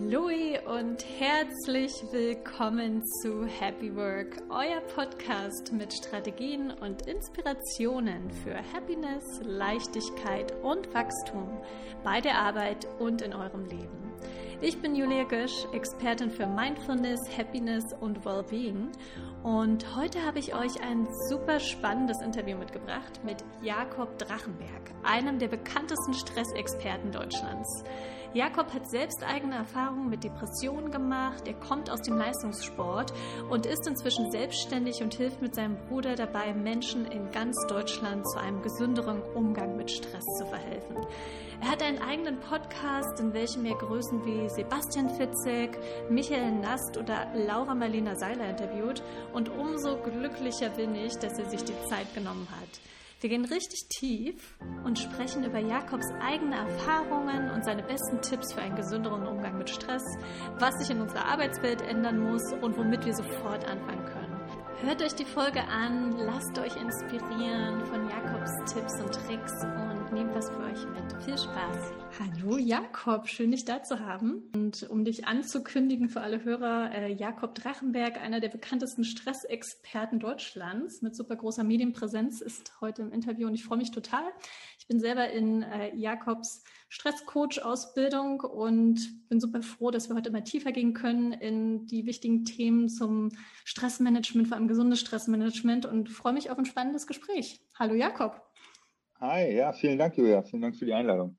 Hallo und herzlich willkommen zu Happy Work, euer Podcast mit Strategien und Inspirationen für Happiness, Leichtigkeit und Wachstum bei der Arbeit und in eurem Leben. Ich bin Julia Gösch, Expertin für Mindfulness, Happiness und Wellbeing, und heute habe ich euch ein super spannendes Interview mitgebracht mit Jakob Drachenberg, einem der bekanntesten Stressexperten Deutschlands. Jakob hat selbst eigene Erfahrungen mit Depressionen gemacht, er kommt aus dem Leistungssport und ist inzwischen selbstständig und hilft mit seinem Bruder dabei, Menschen in ganz Deutschland zu einem gesünderen Umgang mit Stress zu verhelfen. Er hat einen eigenen Podcast, in welchem er Größen wie Sebastian Fitzek, Michael Nast oder Laura Marlina Seiler interviewt, und umso glücklicher bin ich, dass er sich die Zeit genommen hat. Wir gehen richtig tief und sprechen über Jakobs eigene Erfahrungen und seine besten Tipps für einen gesünderen Umgang mit Stress, was sich in unserer Arbeitswelt ändern muss und womit wir sofort anfangen können. Hört euch die Folge an, lasst euch inspirieren von Jakobs Tipps und Tricks und nehmt was für euch mit. Viel Spaß! Hallo Jakob, schön dich da zu haben. Und um dich anzukündigen für alle Hörer, Jakob Drachenberg, einer der bekanntesten Stressexperten Deutschlands mit super großer Medienpräsenz, ist heute im Interview und ich freue mich total. Ich bin selber in Jakobs Stresscoach-Ausbildung und bin super froh, dass wir heute mal tiefer gehen können in die wichtigen Themen zum Stressmanagement, vor allem gesundes Stressmanagement, und freue mich auf ein spannendes Gespräch. Hallo Jakob. Hi, ja, vielen Dank, Julia. Vielen Dank für die Einladung.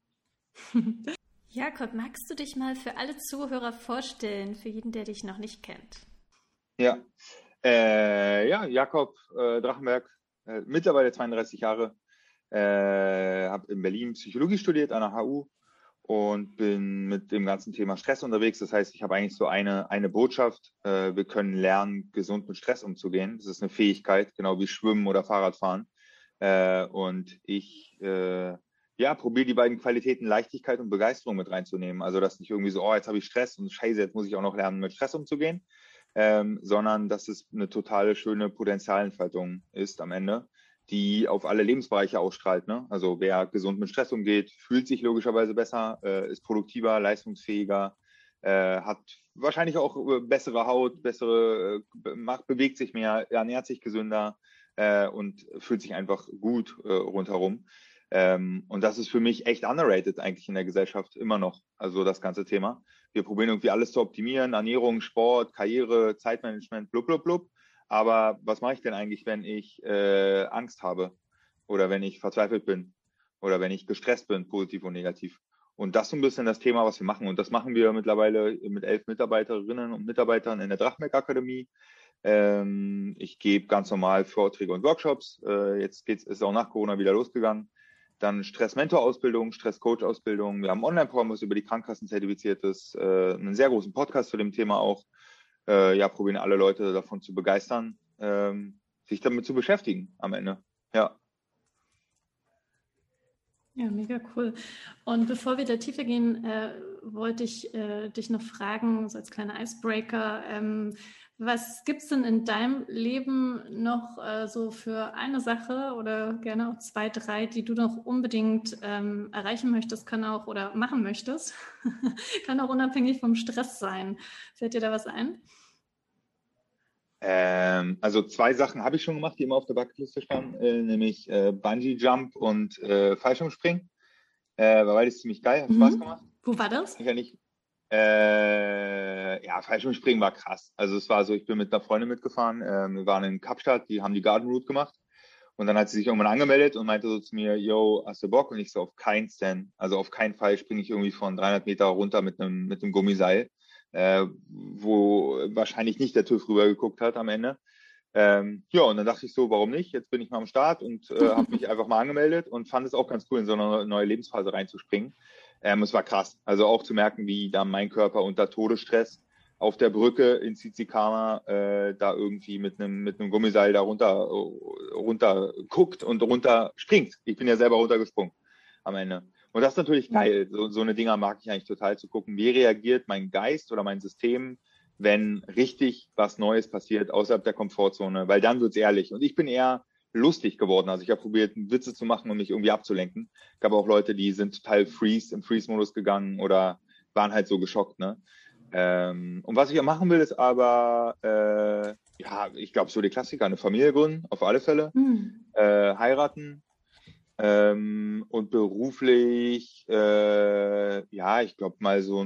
Jakob, magst du dich mal für alle Zuhörer vorstellen, für jeden, der dich noch nicht kennt? Ja, Jakob Drachenberg, mittlerweile 32 Jahre, habe in Berlin Psychologie studiert an der HU und bin mit dem ganzen Thema Stress unterwegs. Das heißt, ich habe eigentlich so eine Botschaft. Wir können lernen, gesund mit Stress umzugehen. Das ist eine Fähigkeit, genau wie Schwimmen oder Fahrradfahren. Und ich probiere die beiden Qualitäten Leichtigkeit und Begeisterung mit reinzunehmen. Also dass nicht irgendwie so, jetzt habe ich Stress und scheiße, jetzt muss ich auch noch lernen, mit Stress umzugehen, sondern dass es eine totale schöne Potenzialentfaltung ist am Ende, die auf alle Lebensbereiche ausstrahlt. Ne? Also wer gesund mit Stress umgeht, fühlt sich logischerweise besser, ist produktiver, leistungsfähiger, hat wahrscheinlich auch bessere Haut, bewegt sich mehr, ernährt sich gesünder und fühlt sich einfach gut rundherum. Und das ist für mich echt underrated eigentlich in der Gesellschaft immer noch, also das ganze Thema. Wir probieren irgendwie alles zu optimieren, Ernährung, Sport, Karriere, Zeitmanagement, blub, blub, blub. Aber was mache ich denn eigentlich, wenn ich Angst habe oder wenn ich verzweifelt bin oder wenn ich gestresst bin, positiv und negativ? Und das ist so ein bisschen das Thema, was wir machen. Und das machen wir mittlerweile mit 11 Mitarbeiterinnen und Mitarbeitern in der Drachenberg Akademie. Ich gebe ganz normal Vorträge und Workshops. Jetzt ist auch nach Corona wieder losgegangen. Dann Stress-Mentor-Ausbildung, Stress-Coach-Ausbildung. Wir haben ein Online-Programm, was über die Krankenkassen zertifiziert ist. Einen sehr großen Podcast zu dem Thema auch. Probieren alle Leute davon zu begeistern, sich damit zu beschäftigen am Ende. Ja. Ja, mega cool. Und bevor wir da tiefer gehen, wollte ich dich noch fragen, so als kleiner Icebreaker, was gibt es denn in deinem Leben noch so für eine Sache oder gerne auch 2, 3, die du noch unbedingt erreichen möchtest, kann auch oder machen möchtest, kann auch unabhängig vom Stress sein. Fällt dir da was ein? Also 2 Sachen habe ich schon gemacht, die immer auf der Bucketliste standen, nämlich Bungee Jump und Fallschirmspringen. War beides ziemlich geil, hat Spaß gemacht. Wo war das? Fallschirmspringen war krass. Also es war so, ich bin mit einer Freundin mitgefahren, wir waren in Kapstadt, die haben die Garden Route gemacht und dann hat sie sich irgendwann angemeldet und meinte so zu mir, yo, hast du Bock? Und ich so, auf keinen Fall springe ich irgendwie von 300 Meter runter mit einem Gummiseil, wo wahrscheinlich nicht der TÜV rübergeguckt hat am Ende. Und dann dachte ich so, warum nicht? Jetzt bin ich mal am Start und habe mich einfach mal angemeldet und fand es auch ganz cool, in so eine neue Lebensphase reinzuspringen. Es war krass, also auch zu merken, wie da mein Körper unter Todesstress auf der Brücke in Tsitsikama da irgendwie mit einem Gummiseil da runter guckt und runter springt. Ich bin ja selber runtergesprungen am Ende. Und das ist natürlich geil. So eine Dinger mag ich eigentlich total, zu gucken, wie reagiert mein Geist oder mein System, wenn richtig was Neues passiert außerhalb der Komfortzone, weil dann wird's ehrlich. Und ich bin eher lustig geworden. Also ich habe probiert, Witze zu machen, um mich irgendwie abzulenken. Es gab auch Leute, die sind total im Freeze-Modus gegangen oder waren halt so geschockt, ne? Und was ich ja machen will, ist aber, ja, ich glaube, so die Klassiker, eine Familie gründen, auf alle Fälle, heiraten, und beruflich, ja, ich glaube mal so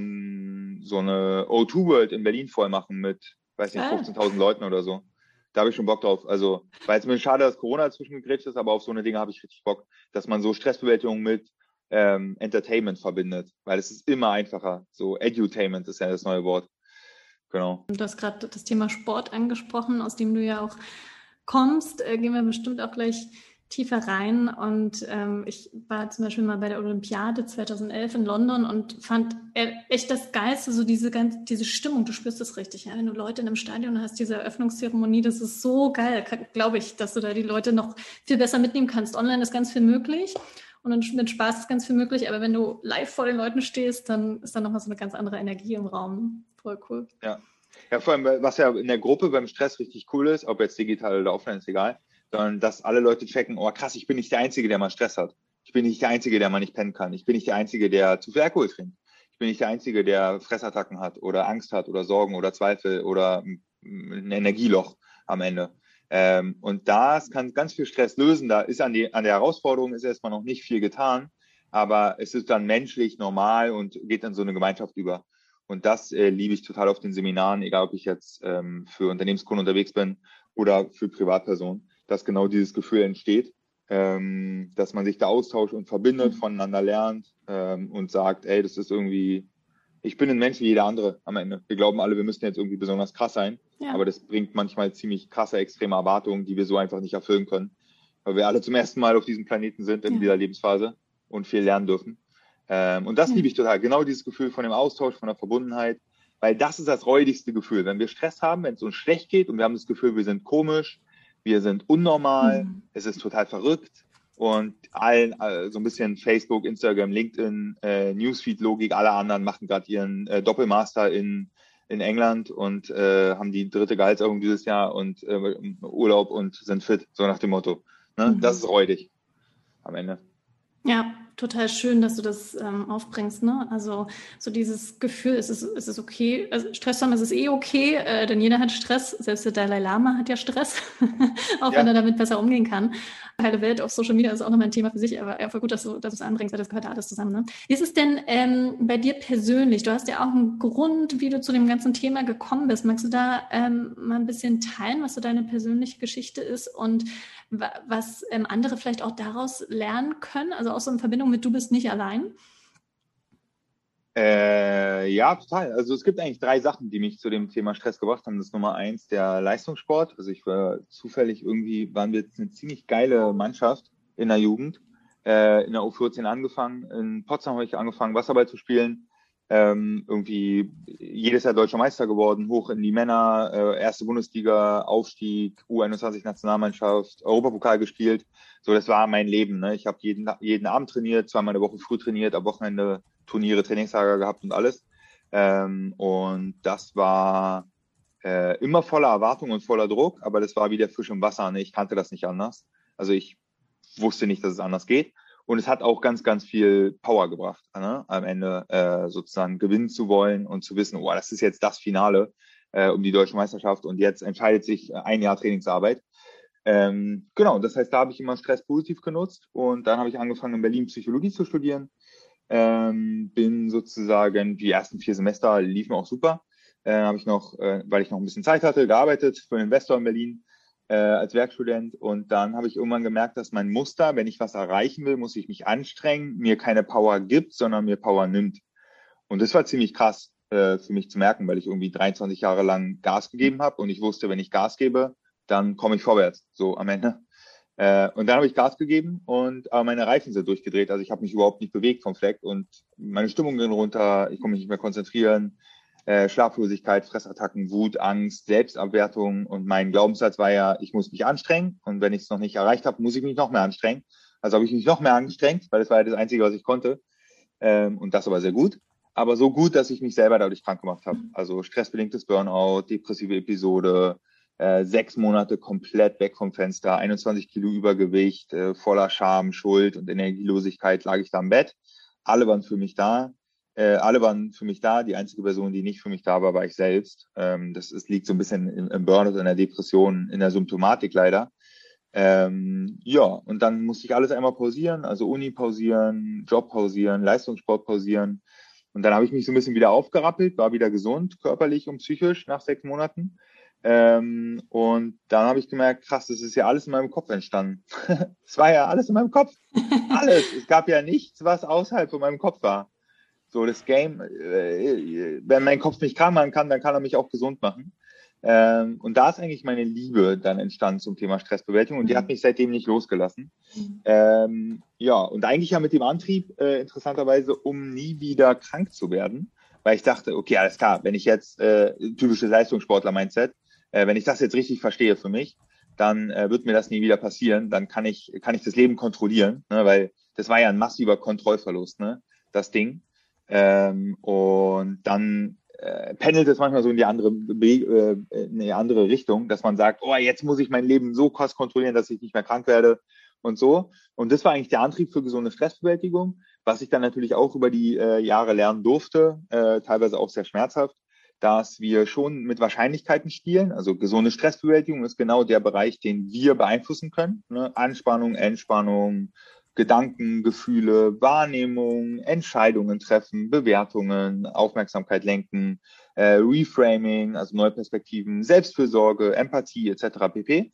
eine O2 World in Berlin voll machen mit, weiß nicht, 15.000 Leuten oder so. Da habe ich schon Bock drauf. Also, weil es mir schade, dass Corona dazwischen gegrätscht ist, aber auf so eine Dinge habe ich richtig Bock, dass man so Stressbewältigung mit Entertainment verbindet, weil es ist immer einfacher. So Edutainment ist ja das neue Wort. Genau. Du hast gerade das Thema Sport angesprochen, aus dem du ja auch kommst. Gehen wir bestimmt auch gleich tiefer rein. Und ich war zum Beispiel mal bei der Olympiade 2011 in London und fand echt das Geilste, so diese Stimmung. Du spürst das richtig, ja? Wenn du Leute in einem Stadion hast, diese Eröffnungszeremonie, das ist so geil. Glaube ich, dass du da die Leute noch viel besser mitnehmen kannst. Online ist ganz viel möglich. Und mit Spaß ist ganz viel möglich, aber wenn du live vor den Leuten stehst, dann ist da nochmal so eine ganz andere Energie im Raum. Voll cool. Ja. Ja, vor allem, was ja in der Gruppe beim Stress richtig cool ist, ob jetzt digital oder offline, ist egal, sondern dass alle Leute checken, oh krass, ich bin nicht der Einzige, der mal Stress hat. Ich bin nicht der Einzige, der mal nicht pennen kann. Ich bin nicht der Einzige, der zu viel Alkohol trinkt. Ich bin nicht der Einzige, der Fressattacken hat oder Angst hat oder Sorgen oder Zweifel oder ein Energieloch am Ende. Und das kann ganz viel Stress lösen. Da ist an der Herausforderung ist erstmal noch nicht viel getan, aber es ist dann menschlich normal und geht in so eine Gemeinschaft über. Und das liebe ich total auf den Seminaren, egal ob ich jetzt für Unternehmenskunden unterwegs bin oder für Privatpersonen, dass genau dieses Gefühl entsteht, dass man sich da austauscht und verbindet, voneinander lernt und sagt, ey, das ist irgendwie, ich bin ein Mensch wie jeder andere am Ende. Wir glauben alle, wir müssen jetzt irgendwie besonders krass sein, aber das bringt manchmal ziemlich krasse, extreme Erwartungen, die wir so einfach nicht erfüllen können, weil wir alle zum ersten Mal auf diesem Planeten sind in dieser Lebensphase und viel lernen dürfen. Und das liebe ich total. Genau dieses Gefühl von dem Austausch, von der Verbundenheit, weil das ist das räudigste Gefühl. Wenn wir Stress haben, wenn es uns schlecht geht und wir haben das Gefühl, wir sind komisch, wir sind unnormal, es ist total verrückt und allen, so ein bisschen Facebook, Instagram, LinkedIn, Newsfeed-Logik, alle anderen machen gerade ihren Doppelmaster in England und haben die 3. Gehaltserhöhung dieses Jahr und Urlaub und sind fit, so nach dem Motto. Ne? Das ist räudig am Ende. Ja, total schön, dass du das aufbringst, ne? Also so dieses Gefühl, es ist okay, also Stress haben, es ist okay, denn jeder hat Stress, selbst der Dalai Lama hat ja Stress, auch wenn er damit besser umgehen kann. Heile Welt auf Social Media ist auch nochmal ein Thema für sich, aber voll gut, dass du es anbringst, weil das gehört alles zusammen, ne? Wie ist es denn bei dir persönlich? Du hast ja auch einen Grund, wie du zu dem ganzen Thema gekommen bist. Magst du da mal ein bisschen teilen, was so deine persönliche Geschichte ist und was andere vielleicht auch daraus lernen können? Also auch so in Verbindung mit, du bist nicht allein? Ja, total. Also es gibt eigentlich 3 Sachen, die mich zu dem Thema Stress gebracht haben. Das ist Nummer 1, der Leistungssport. Also ich war zufällig waren wir eine ziemlich geile Mannschaft in der Jugend. In der U14 angefangen. In Potsdam habe ich angefangen, Wasserball zu spielen. Irgendwie jedes Jahr deutscher Meister geworden, hoch in die Männer, erste Bundesliga, Aufstieg, U21-Nationalmannschaft, Europapokal gespielt. So, das war mein Leben. Ne? Ich habe jeden Abend trainiert, 2-mal in der Woche früh trainiert, am Wochenende Turniere, Trainingslager gehabt und alles. Und das war immer voller Erwartung und voller Druck, aber das war wie der Fisch im Wasser. Ne? Ich kannte das nicht anders. Also ich wusste nicht, dass es anders geht. Und es hat auch ganz, ganz viel Power gebracht, ne? Am Ende sozusagen gewinnen zu wollen und zu wissen, oh, das ist jetzt das Finale um die deutsche Meisterschaft und jetzt entscheidet sich ein Jahr Trainingsarbeit. Genau, das heißt, da habe ich immer Stress positiv genutzt und dann habe ich angefangen, in Berlin Psychologie zu studieren. Bin sozusagen, die ersten 4 Semester liefen auch super. Habe ich noch, weil ich noch ein bisschen Zeit hatte, gearbeitet für einen Investor in Berlin. Als Werkstudent und dann habe ich irgendwann gemerkt, dass mein Muster, wenn ich was erreichen will, muss ich mich anstrengen, mir keine Power gibt, sondern mir Power nimmt. Und das war ziemlich krass für mich zu merken, weil ich irgendwie 23 Jahre lang Gas gegeben habe und ich wusste, wenn ich Gas gebe, dann komme ich vorwärts, so am Ende. Und dann habe ich Gas gegeben aber meine Reifen sind durchgedreht, also ich habe mich überhaupt nicht bewegt vom Fleck und meine Stimmung ging runter, ich konnte mich nicht mehr konzentrieren. Schlaflosigkeit, Fressattacken, Wut, Angst, Selbstabwertung und mein Glaubenssatz war ja, ich muss mich anstrengen und wenn ich es noch nicht erreicht habe, muss ich mich noch mehr anstrengen. Also habe ich mich noch mehr angestrengt, weil das war ja das Einzige, was ich konnte und das aber sehr gut, aber so gut, dass ich mich selber dadurch krank gemacht habe. Also stressbedingtes Burnout, depressive Episode, 6 Monate komplett weg vom Fenster, 21 Kilo Übergewicht, voller Scham, Schuld und Energielosigkeit lag ich da im Bett. Alle waren für mich da. Alle waren für mich da. Die einzige Person, die nicht für mich da war, war ich selbst. Liegt so ein bisschen im Burnout, in der Depression, in der Symptomatik leider. Und dann musste ich alles einmal pausieren, also Uni pausieren, Job pausieren, Leistungssport pausieren. Und dann habe ich mich so ein bisschen wieder aufgerappelt, war wieder gesund, körperlich und psychisch nach 6 Monaten. Und dann habe ich gemerkt, krass, das ist ja alles in meinem Kopf entstanden. Es war ja alles in meinem Kopf. Alles. Es gab ja nichts, was außerhalb von meinem Kopf war. So, das Game, wenn mein Kopf mich krank machen kann, dann kann er mich auch gesund machen. Und da ist eigentlich meine Liebe dann entstanden zum Thema Stressbewältigung und die hat mich seitdem nicht losgelassen. Und eigentlich ja mit dem Antrieb, interessanterweise, um nie wieder krank zu werden, weil ich dachte, okay, alles klar, wenn ich jetzt, typisches Leistungssportler-Mindset, wenn ich das jetzt richtig verstehe für mich, dann wird mir das nie wieder passieren, dann kann ich das Leben kontrollieren, ne, weil das war ja ein massiver Kontrollverlust, ne, das Ding. Und dann pendelt es manchmal so in die andere Richtung, dass man sagt, oh, jetzt muss ich mein Leben so krass kontrollieren, dass ich nicht mehr krank werde und so. Und das war eigentlich der Antrieb für gesunde Stressbewältigung, was ich dann natürlich auch über die Jahre lernen durfte, teilweise auch sehr schmerzhaft, dass wir schon mit Wahrscheinlichkeiten spielen. Also gesunde Stressbewältigung ist genau der Bereich, den wir beeinflussen können. Ne? Anspannung, Entspannung, Gedanken, Gefühle, Wahrnehmung, Entscheidungen treffen, Bewertungen, Aufmerksamkeit lenken, Reframing, also neue Perspektiven, Selbstfürsorge, Empathie etc. pp.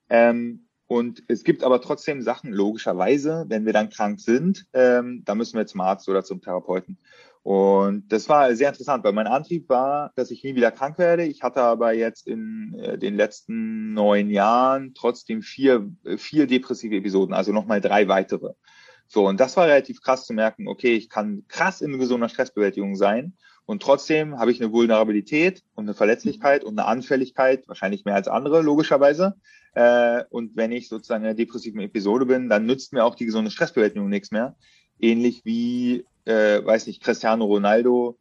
Und es gibt aber trotzdem Sachen, logischerweise, wenn wir dann krank sind, da müssen wir zum Arzt oder zum Therapeuten. Und das war sehr interessant, weil mein Antrieb war, dass ich nie wieder krank werde. Ich hatte aber jetzt in den letzten 9 Jahren trotzdem 4 depressive Episoden, also nochmal 3 weitere. So, und das war relativ krass zu merken, okay, ich kann krass in gesunder Stressbewältigung sein und trotzdem habe ich eine Vulnerabilität und eine Verletzlichkeit und eine Anfälligkeit, wahrscheinlich mehr als andere, logischerweise. Und wenn ich sozusagen in einer depressiven Episode bin, dann nützt mir auch die gesunde Stressbewältigung nichts mehr. Ähnlich wie Cristiano Ronaldo,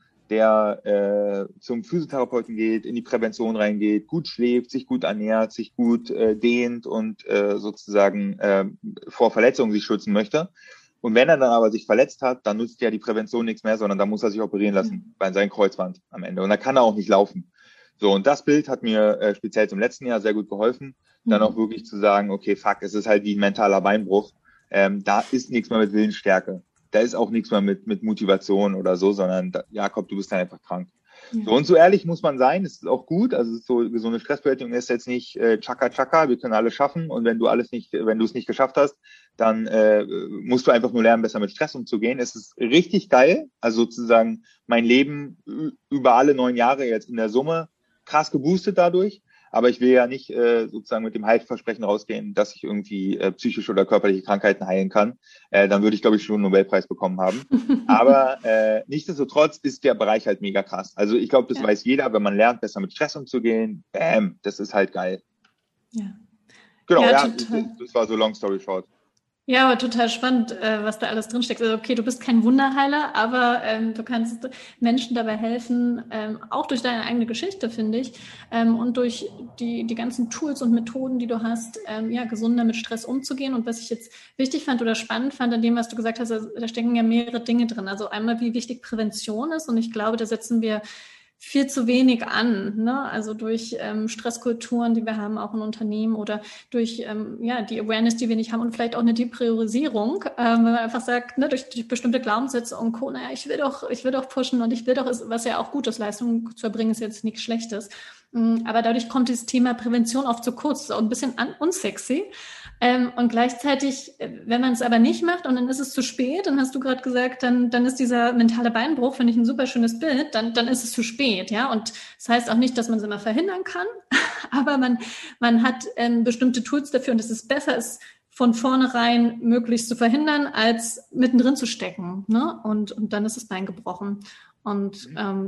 der zum Physiotherapeuten geht, in die Prävention reingeht, gut schläft, sich gut ernährt, sich gut dehnt und sozusagen vor Verletzungen sich schützen möchte. Und wenn er dann aber sich verletzt hat, dann nutzt ja die Prävention nichts mehr, sondern dann muss er sich operieren lassen bei seinem Kreuzband am Ende. Und dann kann er auch nicht laufen. So, und das Bild hat mir speziell zum letzten Jahr sehr gut geholfen, dann auch wirklich zu sagen, okay, fuck, es ist halt wie ein mentaler Beinbruch. Da ist nichts mehr mit Willensstärke. Da ist auch nichts mehr mit Motivation oder so, sondern Jakob, du bist dann einfach krank. Ja. So, und so ehrlich muss man sein, es ist auch gut. Also so eine Stressbewältigung ist jetzt nicht Chaka, wir können alles schaffen. Und wenn du es nicht geschafft hast, dann musst du einfach nur lernen, besser mit Stress umzugehen. Es ist richtig geil. Also sozusagen mein Leben über alle 9 Jahre jetzt in der Summe krass geboostet dadurch. Aber ich will ja nicht sozusagen mit dem Heilversprechen rausgehen, dass ich irgendwie psychische oder körperliche Krankheiten heilen kann. Dann würde ich, glaube ich, schon einen Nobelpreis bekommen haben. Aber nichtsdestotrotz ist der Bereich halt mega krass. Also ich glaube, das weiß jeder, wenn man lernt, besser mit Stress umzugehen. Bam, das ist halt geil. Ja. Genau, das war so long story short. Ja, aber total spannend, was da alles drinsteckt. Also okay, du bist kein Wunderheiler, aber du kannst Menschen dabei helfen, auch durch deine eigene Geschichte, finde ich, und durch die ganzen Tools und Methoden, die du hast, gesunder mit Stress umzugehen. Und was ich jetzt wichtig fand oder spannend fand an dem, was du gesagt hast, da stecken ja mehrere Dinge drin. Also einmal, wie wichtig Prävention ist, und ich glaube, da setzen wir viel zu wenig an, ne? Also durch Stresskulturen, die wir haben, auch in Unternehmen, oder durch die Awareness, die wir nicht haben, und vielleicht auch eine Depriorisierung, wenn man einfach sagt, ne, durch bestimmte Glaubenssätze und Co. Naja, ich will doch pushen und ich will doch, was ja auch gut ist, Leistung zu erbringen, ist jetzt nichts Schlechtes. Aber dadurch kommt dieses Thema Prävention oft zu kurz, ist auch ein bisschen unsexy. Und gleichzeitig, wenn man es aber nicht macht und dann ist es zu spät, dann hast du gerade gesagt, dann ist dieser mentale Beinbruch, finde ich ein super schönes Bild, dann ist es zu spät, ja. Und das heißt auch nicht, dass man es immer verhindern kann, aber man hat bestimmte Tools dafür, und es ist besser, es von vornherein möglichst zu verhindern, als mittendrin zu stecken, ne? Und dann ist das Bein gebrochen. Und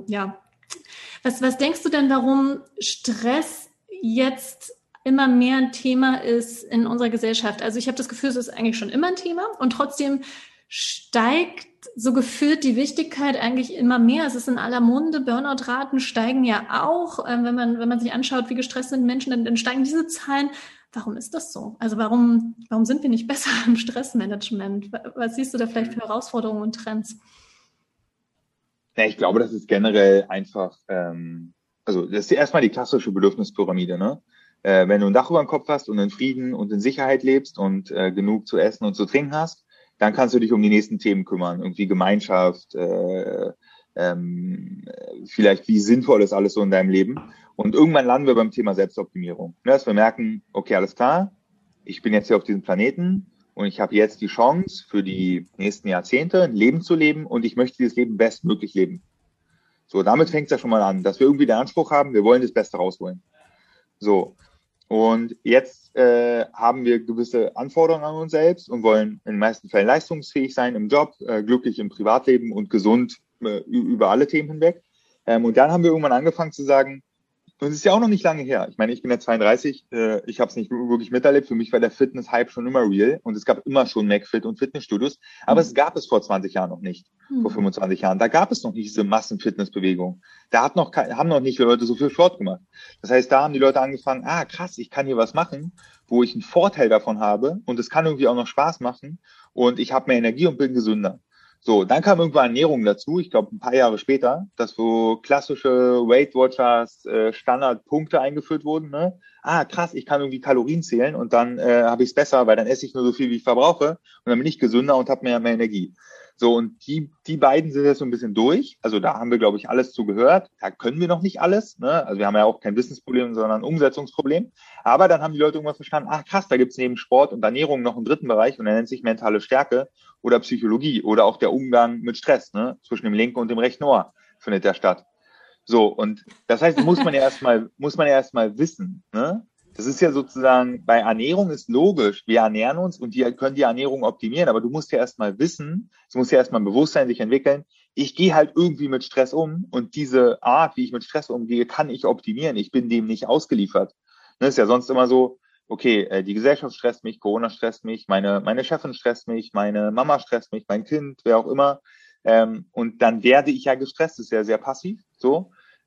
was denkst du denn, warum Stress jetzt immer mehr ein Thema ist in unserer Gesellschaft? Also ich habe das Gefühl, es ist eigentlich schon immer ein Thema, und trotzdem steigt so gefühlt die Wichtigkeit eigentlich immer mehr. Es ist in aller Munde, Burnout-Raten steigen ja auch. Wenn man sich anschaut, wie gestresst sind Menschen, dann steigen diese Zahlen. Warum ist das so? Also warum sind wir nicht besser im Stressmanagement? Was siehst du da vielleicht für Herausforderungen und Trends? Ja, ich glaube, das ist generell einfach, also das ist erstmal die klassische Bedürfnispyramide, ne? Wenn du ein Dach über dem Kopf hast und in Frieden und in Sicherheit lebst und genug zu essen und zu trinken hast, dann kannst du dich um die nächsten Themen kümmern. Irgendwie Gemeinschaft, vielleicht wie sinnvoll ist alles so in deinem Leben. Und irgendwann landen wir beim Thema Selbstoptimierung. Ne, dass wir merken, okay, alles klar, ich bin jetzt hier auf diesem Planeten und ich habe jetzt die Chance für die nächsten Jahrzehnte ein Leben zu leben und ich möchte dieses Leben bestmöglich leben. So, damit fängt es ja schon mal an, dass wir irgendwie den Anspruch haben, wir wollen das Beste rausholen. So, und jetzt haben wir gewisse Anforderungen an uns selbst und wollen in den meisten Fällen leistungsfähig sein im Job, glücklich im Privatleben und gesund über alle Themen hinweg. Und dann haben wir irgendwann angefangen zu sagen, und es ist ja auch noch nicht lange her. Ich meine, ich bin ja 32, ich habe es nicht wirklich miterlebt. Für mich war der Fitness-Hype schon immer real und es gab immer schon McFit und Fitnessstudios. Aber es gab es vor 20 Jahren noch nicht, vor 25 Jahren. Da gab es noch nicht diese Massenfitnessbewegung. Da haben noch nicht Leute so viel Sport gemacht. Das heißt, da haben die Leute angefangen, krass, ich kann hier was machen, wo ich einen Vorteil davon habe und es kann irgendwie auch noch Spaß machen und ich habe mehr Energie und bin gesünder. So, dann kam irgendwann Ernährung dazu, ich glaube ein paar Jahre später, dass so klassische Weight Watchers Standardpunkte eingeführt wurden. Ne? Krass, ich kann irgendwie Kalorien zählen und dann habe ich es besser, weil dann esse ich nur so viel, wie ich verbrauche und dann bin ich gesünder und habe mehr Energie. So, und die beiden sind jetzt so ein bisschen durch. Also da haben wir, glaube ich, alles zugehört. Da können wir noch nicht alles. Ne? Also wir haben ja auch kein Wissensproblem, sondern ein Umsetzungsproblem. Aber dann haben die Leute irgendwann verstanden, krass, da gibt es neben Sport und Ernährung noch einen dritten Bereich und der nennt sich mentale Stärke oder Psychologie oder auch der Umgang mit Stress. Ne? Zwischen dem linken und dem rechten Ohr findet der statt. So, und das heißt, muss man ja erstmal wissen, ne? Das ist ja sozusagen, bei Ernährung ist logisch, wir ernähren uns und die können die Ernährung optimieren, aber du musst ja erstmal wissen, es muss ja erstmal ein Bewusstsein sich entwickeln, ich gehe halt irgendwie mit Stress um und diese Art, wie ich mit Stress umgehe, kann ich optimieren, ich bin dem nicht ausgeliefert. Das ist ja sonst immer so, okay, die Gesellschaft stresst mich, Corona stresst mich, meine Chefin stresst mich, meine Mama stresst mich, mein Kind, wer auch immer, und dann werde ich ja gestresst, das ist ja sehr passiv, so,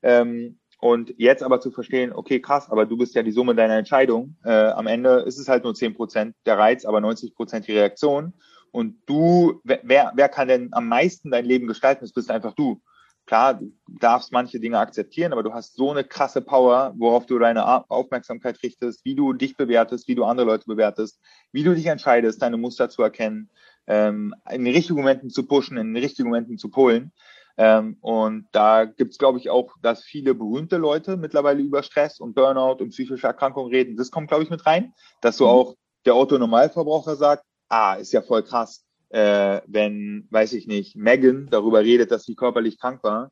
und jetzt aber zu verstehen, okay, krass, aber du bist ja die Summe deiner Entscheidung. Am Ende ist es halt nur 10% der Reiz, aber 90% die Reaktion. Und wer kann denn am meisten dein Leben gestalten? Das bist einfach du. Klar, du darfst manche Dinge akzeptieren, aber du hast so eine krasse Power, worauf du deine Aufmerksamkeit richtest, wie du dich bewertest, wie du andere Leute bewertest, wie du dich entscheidest, deine Muster zu erkennen, in den richtigen Momenten zu pushen, in den richtigen Momenten zu polen. Und da gibt's, glaube ich, auch, dass viele berühmte Leute mittlerweile über Stress und Burnout und psychische Erkrankungen reden. Das kommt, glaube ich, mit rein, dass so auch der Otto-Normalverbraucher sagt, ist ja voll krass, wenn, weiß ich nicht, Meghan darüber redet, dass sie körperlich krank war,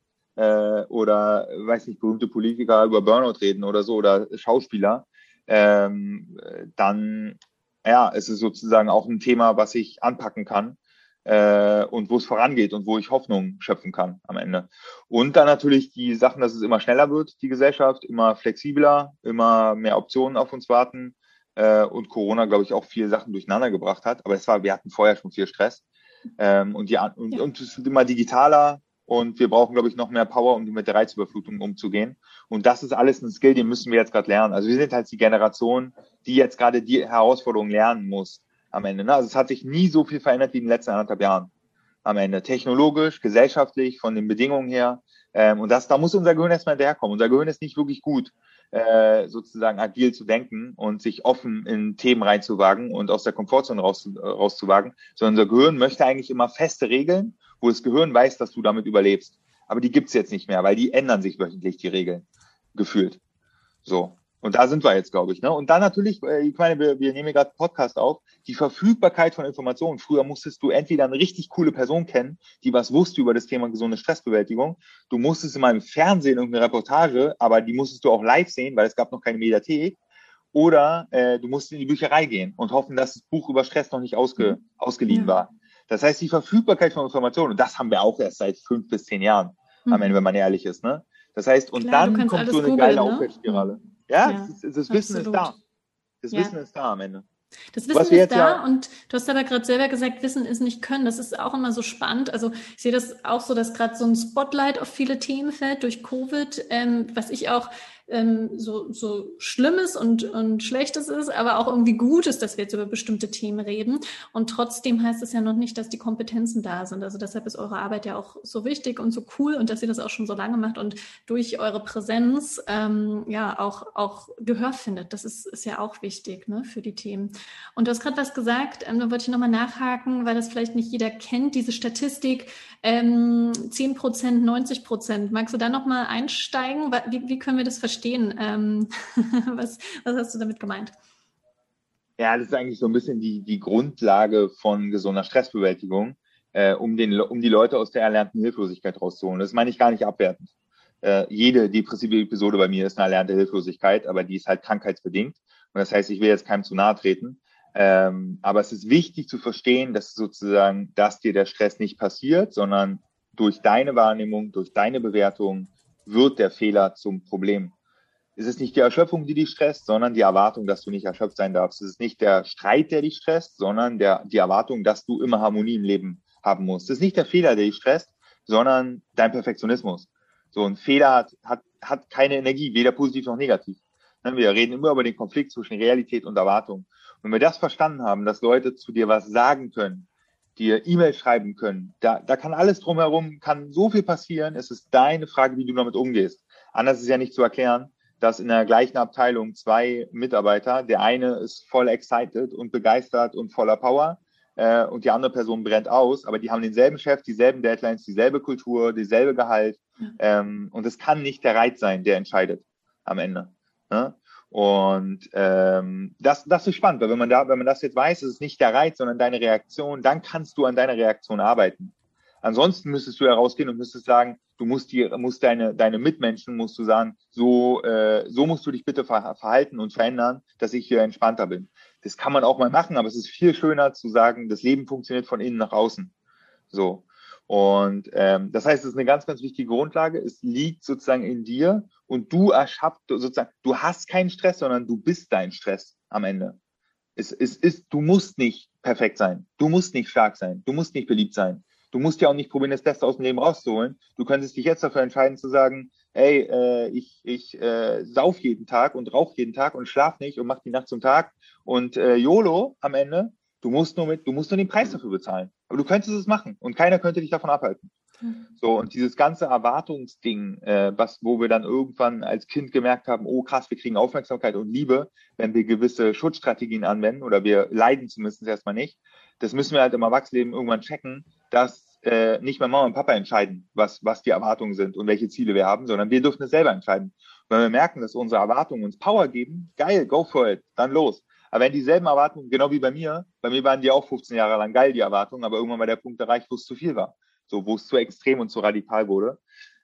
oder, weiß nicht, berühmte Politiker über Burnout reden oder so, oder Schauspieler, dann, ist es sozusagen auch ein Thema, was ich anpacken kann. Und wo es vorangeht und wo ich Hoffnung schöpfen kann am Ende. Und dann natürlich die Sachen, dass es immer schneller wird, die Gesellschaft, immer flexibler, immer mehr Optionen auf uns warten und Corona, glaube ich, auch viele Sachen durcheinander gebracht hat. Aber wir hatten vorher schon viel Stress und es wird immer digitaler und wir brauchen, glaube ich, noch mehr Power, um mit der Reizüberflutung umzugehen. Und das ist alles ein Skill, den müssen wir jetzt gerade lernen. Also wir sind halt die Generation, die jetzt gerade die Herausforderung lernen muss. Am Ende. Ne? Also es hat sich nie so viel verändert wie in den letzten 1,5 Jahren. Am Ende. Technologisch, gesellschaftlich, von den Bedingungen her. Und da muss unser Gehirn erstmal hinterherkommen. Unser Gehirn ist nicht wirklich gut, sozusagen agil zu denken und sich offen in Themen reinzuwagen und aus der Komfortzone rauszuwagen. Sondern unser Gehirn möchte eigentlich immer feste Regeln, wo das Gehirn weiß, dass du damit überlebst. Aber die gibt's jetzt nicht mehr, weil die ändern sich wöchentlich, die Regeln. Gefühlt. So. Und da sind wir jetzt, glaube ich. Ne? Und dann natürlich, ich meine, wir nehmen gerade einen Podcast auf, die Verfügbarkeit von Informationen. Früher musstest du entweder eine richtig coole Person kennen, die was wusste über das Thema gesunde Stressbewältigung. Du musstest immer im Fernsehen irgendeine Reportage, aber die musstest du auch live sehen, weil es gab noch keine Mediathek. Oder du musst in die Bücherei gehen und hoffen, dass das Buch über Stress noch nicht ausgeliehen war. Das heißt, die Verfügbarkeit von Informationen, und das haben wir auch erst seit 5 bis 10 Jahren, am Ende, wenn man ehrlich ist. Ne? Das heißt, und klar, dann kommt so eine geile Aufwärtsspirale. Ja, das Wissen ist da. Das Wissen ist da am Ende. Das Wissen ist da und du hast aber gerade selber gesagt, Wissen ist nicht Können. Das ist auch immer so spannend. Also ich sehe das auch so, dass gerade so ein Spotlight auf viele Themen fällt durch Covid, was ich auch so Schlimmes und Schlechtes ist, aber auch irgendwie Gutes, dass wir jetzt über bestimmte Themen reden. Und trotzdem heißt es ja noch nicht, dass die Kompetenzen da sind. Also deshalb ist eure Arbeit ja auch so wichtig und so cool und dass ihr das auch schon so lange macht und durch eure Präsenz auch Gehör findet. Das ist ja auch wichtig, ne, für die Themen. Und du hast gerade was gesagt, da wollte ich nochmal nachhaken, weil das vielleicht nicht jeder kennt, diese Statistik, 10%, 90%. Magst du da nochmal einsteigen? Wie können wir das verstehen? Was hast du damit gemeint? Ja, das ist eigentlich so ein bisschen die Grundlage von gesunder Stressbewältigung, um die Leute aus der erlernten Hilflosigkeit rauszuholen. Das meine ich gar nicht abwertend. Jede depressive Episode bei mir ist eine erlernte Hilflosigkeit, aber die ist halt krankheitsbedingt. Und das heißt, ich will jetzt keinem zu nahe treten. Aber es ist wichtig zu verstehen, dass dir der Stress nicht passiert, sondern durch deine Wahrnehmung, durch deine Bewertung wird der Fehler zum Problem. Es ist nicht die Erschöpfung, die dich stresst, sondern die Erwartung, dass du nicht erschöpft sein darfst. Es ist nicht der Streit, der dich stresst, sondern die Erwartung, dass du immer Harmonie im Leben haben musst. Es ist nicht der Fehler, der dich stresst, sondern dein Perfektionismus. So ein Fehler hat keine Energie, weder positiv noch negativ. Wir reden immer über den Konflikt zwischen Realität und Erwartung. Und wenn wir das verstanden haben, dass Leute zu dir was sagen können, dir E-Mail schreiben können, da kann alles drumherum, kann so viel passieren. Es ist deine Frage, wie du damit umgehst. Anders ist ja nicht zu erklären, dass in der gleichen Abteilung 2 Mitarbeiter, der eine ist voll excited und begeistert und voller Power und die andere Person brennt aus, aber die haben denselben Chef, dieselben Deadlines, dieselbe Kultur, dieselbe Gehalt und es kann nicht der Reiz sein, der entscheidet am Ende. Ne? Und das ist spannend, weil wenn man das jetzt weiß, ist es nicht der Reiz, sondern deine Reaktion, dann kannst du an deiner Reaktion arbeiten. Ansonsten müsstest du herausgehen und müsstest sagen, du musst deine Mitmenschen, musst du sagen, so musst du dich bitte verhalten und verändern, dass ich hier entspannter bin. Das kann man auch mal machen, aber es ist viel schöner zu sagen, das Leben funktioniert von innen nach außen. So. Und das heißt, es ist eine ganz, ganz wichtige Grundlage. Es liegt sozusagen in dir und du hast keinen Stress, sondern du bist dein Stress am Ende. Du musst nicht perfekt sein. Du musst nicht stark sein. Du musst nicht beliebt sein. Du musst ja auch nicht probieren, das Beste aus dem Leben rauszuholen. Du könntest dich jetzt dafür entscheiden zu sagen, hey, ich sauf jeden Tag und rauche jeden Tag und schlaf nicht und mach die Nacht zum Tag und YOLO am Ende. Du musst nur den Preis dafür bezahlen. Aber du könntest es machen und keiner könnte dich davon abhalten. So, und dieses ganze Erwartungsding, wo wir dann irgendwann als Kind gemerkt haben, oh krass, wir kriegen Aufmerksamkeit und Liebe, wenn wir gewisse Schutzstrategien anwenden oder wir leiden zumindest erstmal nicht. Das müssen wir halt im Erwachsenenleben irgendwann checken, dass nicht mehr Mama und Papa entscheiden, was die Erwartungen sind und welche Ziele wir haben, sondern wir dürfen es selber entscheiden. Und wenn wir merken, dass unsere Erwartungen uns Power geben, geil, go for it, dann los. Aber wenn dieselben Erwartungen, genau wie bei mir waren die auch 15 Jahre lang geil, die Erwartungen, aber irgendwann war der Punkt erreicht, wo es zu viel war. So, wo es zu extrem und zu radikal wurde.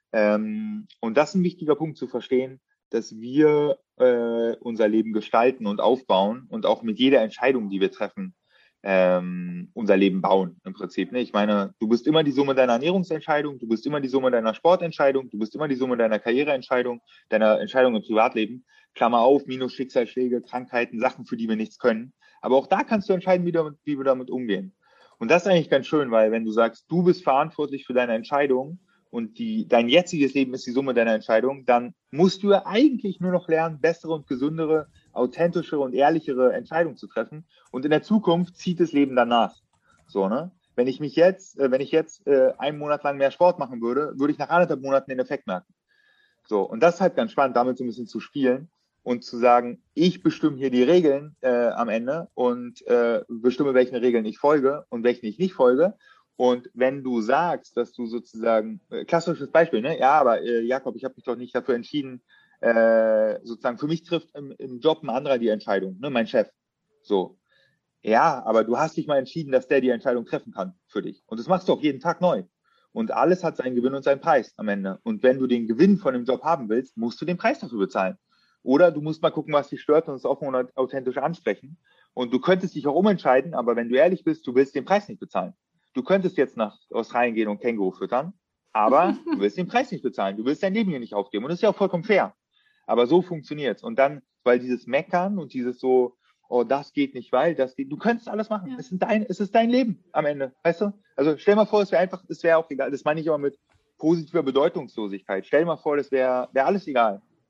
Und das ist ein wichtiger Punkt zu verstehen, dass wir unser Leben gestalten und aufbauen und auch mit jeder Entscheidung, die wir treffen, unser Leben bauen im Prinzip. Ne? Ich meine, du bist immer die Summe deiner Ernährungsentscheidung, du bist immer die Summe deiner Sportentscheidung, du bist immer die Summe deiner Karriereentscheidung, deiner Entscheidung im Privatleben. Klammer auf, minus Schicksalsschläge, Krankheiten, Sachen, für die wir nichts können. Aber auch da kannst du entscheiden, wie wir damit umgehen. Und das ist eigentlich ganz schön, weil wenn du sagst, du bist verantwortlich für deine Entscheidung und dein jetziges Leben ist die Summe deiner Entscheidung, dann musst du ja eigentlich nur noch lernen, bessere und gesündere, authentischere und ehrlichere Entscheidungen zu treffen. Und in der Zukunft zieht das Leben danach. So, ne? Wenn ich jetzt einen Monat lang mehr Sport machen würde, würde ich nach 1,5 Monaten den Effekt merken. So, und das ist halt ganz spannend, damit so ein bisschen zu spielen und zu sagen, ich bestimme hier die Regeln am Ende und bestimme, welchen Regeln ich folge und welchen ich nicht folge. Und wenn du sagst, dass du sozusagen, klassisches Beispiel, ne? Ja, aber Jakob, ich habe mich doch nicht dafür entschieden, sozusagen für mich trifft im Job ein anderer die Entscheidung, ne? Mein Chef. So. Ja, aber du hast dich mal entschieden, dass der die Entscheidung treffen kann für dich. Und das machst du auch jeden Tag neu. Und alles hat seinen Gewinn und seinen Preis am Ende. Und wenn du den Gewinn von dem Job haben willst, musst du den Preis dafür bezahlen. Oder du musst mal gucken, was dich stört und es offen und authentisch ansprechen. Und du könntest dich auch umentscheiden, aber wenn du ehrlich bist, du willst den Preis nicht bezahlen. Du könntest jetzt nach Australien gehen und Känguru füttern, aber du willst den Preis nicht bezahlen. Du willst dein Leben hier nicht aufgeben. Und das ist ja auch vollkommen fair. Aber so funktioniert's. Und dann, weil dieses Meckern und dieses so, oh, das geht nicht, weil das geht, du könntest alles machen. Ja. Es ist dein Leben am Ende, weißt du? Also stell mal vor, es wäre auch egal. Das meine ich aber mit positiver Bedeutungslosigkeit. Stell mal vor, das wäre alles egal.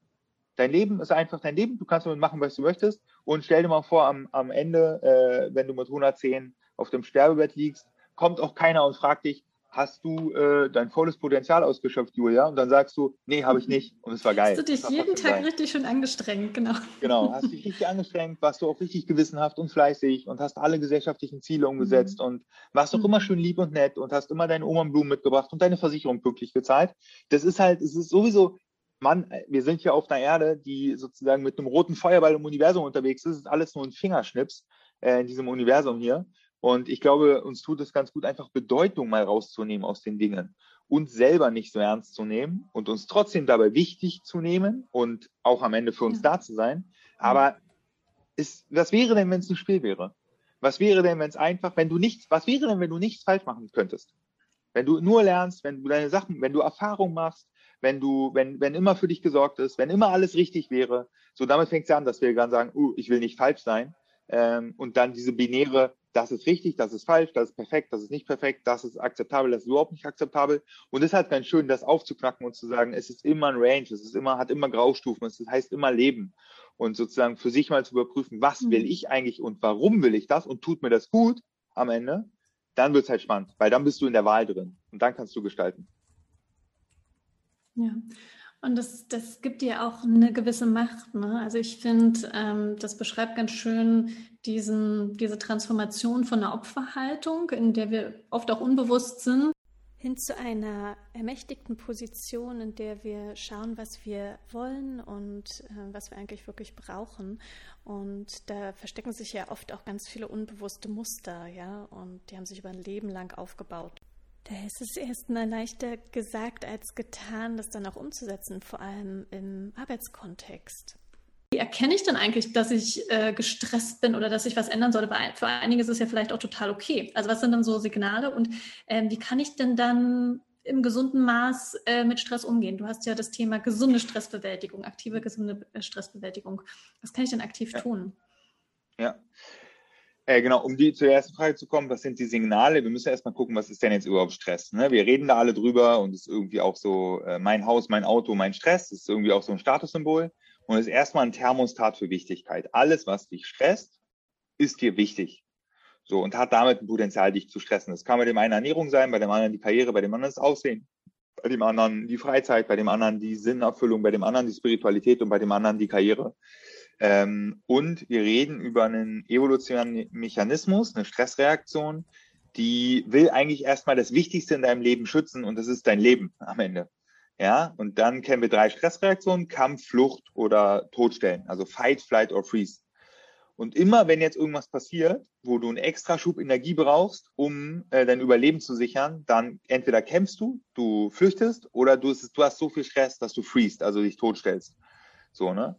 Dein Leben ist einfach dein Leben. Du kannst damit machen, was du möchtest. Und stell dir mal vor, am Ende, wenn du mit 110 auf dem Sterbebett liegst, kommt auch keiner und fragt dich, hast du dein volles Potenzial ausgeschöpft, Julia? Und dann sagst du, nee, habe ich nicht. Und es war geil. Hast du dich jeden Tag richtig schön angestrengt, genau. Genau, hast dich richtig angestrengt, warst du auch richtig gewissenhaft und fleißig und hast alle gesellschaftlichen Ziele umgesetzt und warst auch immer schön lieb und nett und hast immer deine Oma Blumen mitgebracht und deine Versicherung pünktlich bezahlt. Das ist halt, es ist sowieso, Mann, wir sind hier auf einer Erde, die sozusagen mit einem roten Feuerball im Universum unterwegs ist. Es ist alles nur ein Fingerschnips in diesem Universum hier. Und ich glaube, uns tut es ganz gut, einfach Bedeutung mal rauszunehmen aus den Dingen. Uns selber nicht so ernst zu nehmen und uns trotzdem dabei wichtig zu nehmen und auch am Ende für uns da zu sein. Aber was wäre denn, wenn es ein Spiel wäre? Was wäre denn, was wäre denn, wenn du nichts falsch machen könntest? Wenn du nur lernst, wenn du deine Sachen, wenn du Erfahrung machst, wenn immer für dich gesorgt ist, wenn immer alles richtig wäre. So, damit fängt es an, dass wir dann sagen, ich will nicht falsch sein. Und dann diese binäre, das ist richtig, das ist falsch, das ist perfekt, das ist nicht perfekt, das ist akzeptabel, das ist überhaupt nicht akzeptabel. Und es ist halt ganz schön, das aufzuknacken und zu sagen, es ist immer ein Range, hat immer Graustufen, es heißt immer Leben. Und sozusagen für sich mal zu überprüfen, was will ich eigentlich und warum will ich das und tut mir das gut am Ende, dann wird es halt spannend, weil dann bist du in der Wahl drin und dann kannst du gestalten. Ja, und das gibt dir auch eine gewisse Macht, ne? Also ich finde, das beschreibt ganz schön diese Transformation von einer Opferhaltung, in der wir oft auch unbewusst sind, hin zu einer ermächtigten Position, in der wir schauen, was wir wollen und was wir eigentlich wirklich brauchen. Und da verstecken sich ja oft auch ganz viele unbewusste Muster, ja, und die haben sich über ein Leben lang aufgebaut. Da ist es erstmal leichter gesagt als getan, das dann auch umzusetzen, vor allem im Arbeitskontext. Wie erkenne ich denn eigentlich, dass ich gestresst bin oder dass ich was ändern sollte? Weil für einige ist es ja vielleicht auch total okay. Also was sind dann so Signale und wie kann ich denn dann im gesunden Maß mit Stress umgehen? Du hast ja das Thema gesunde Stressbewältigung, aktive, gesunde Stressbewältigung. Was kann ich denn aktiv tun? Ja. Genau, um zur ersten Frage zu kommen, was sind die Signale? Wir müssen erstmal gucken, was ist denn jetzt überhaupt Stress? Ne? Wir reden da alle drüber und es ist irgendwie auch so, mein Haus, mein Auto, mein Stress, das ist irgendwie auch so ein Statussymbol und es ist erstmal ein Thermostat für Wichtigkeit. Alles, was dich stresst, ist dir wichtig. So, und hat damit ein Potenzial, dich zu stressen. Das kann bei dem einen Ernährung sein, bei dem anderen die Karriere, bei dem anderen das Aussehen, bei dem anderen die Freizeit, bei dem anderen die Sinnerfüllung, bei dem anderen die Spiritualität und bei dem anderen die Karriere. Und wir reden über einen evolutionären Mechanismus, eine Stressreaktion, die will eigentlich erstmal das Wichtigste in deinem Leben schützen und das ist dein Leben am Ende. Ja, und dann kennen wir 3 Stressreaktionen, Kampf, Flucht oder Todstellen, also Fight, Flight or Freeze. Und immer, wenn jetzt irgendwas passiert, wo du einen Extraschub Energie brauchst, um dein Überleben zu sichern, dann entweder kämpfst du flüchtest oder du hast so viel Stress, dass du freest, also dich totstellst. So, ne?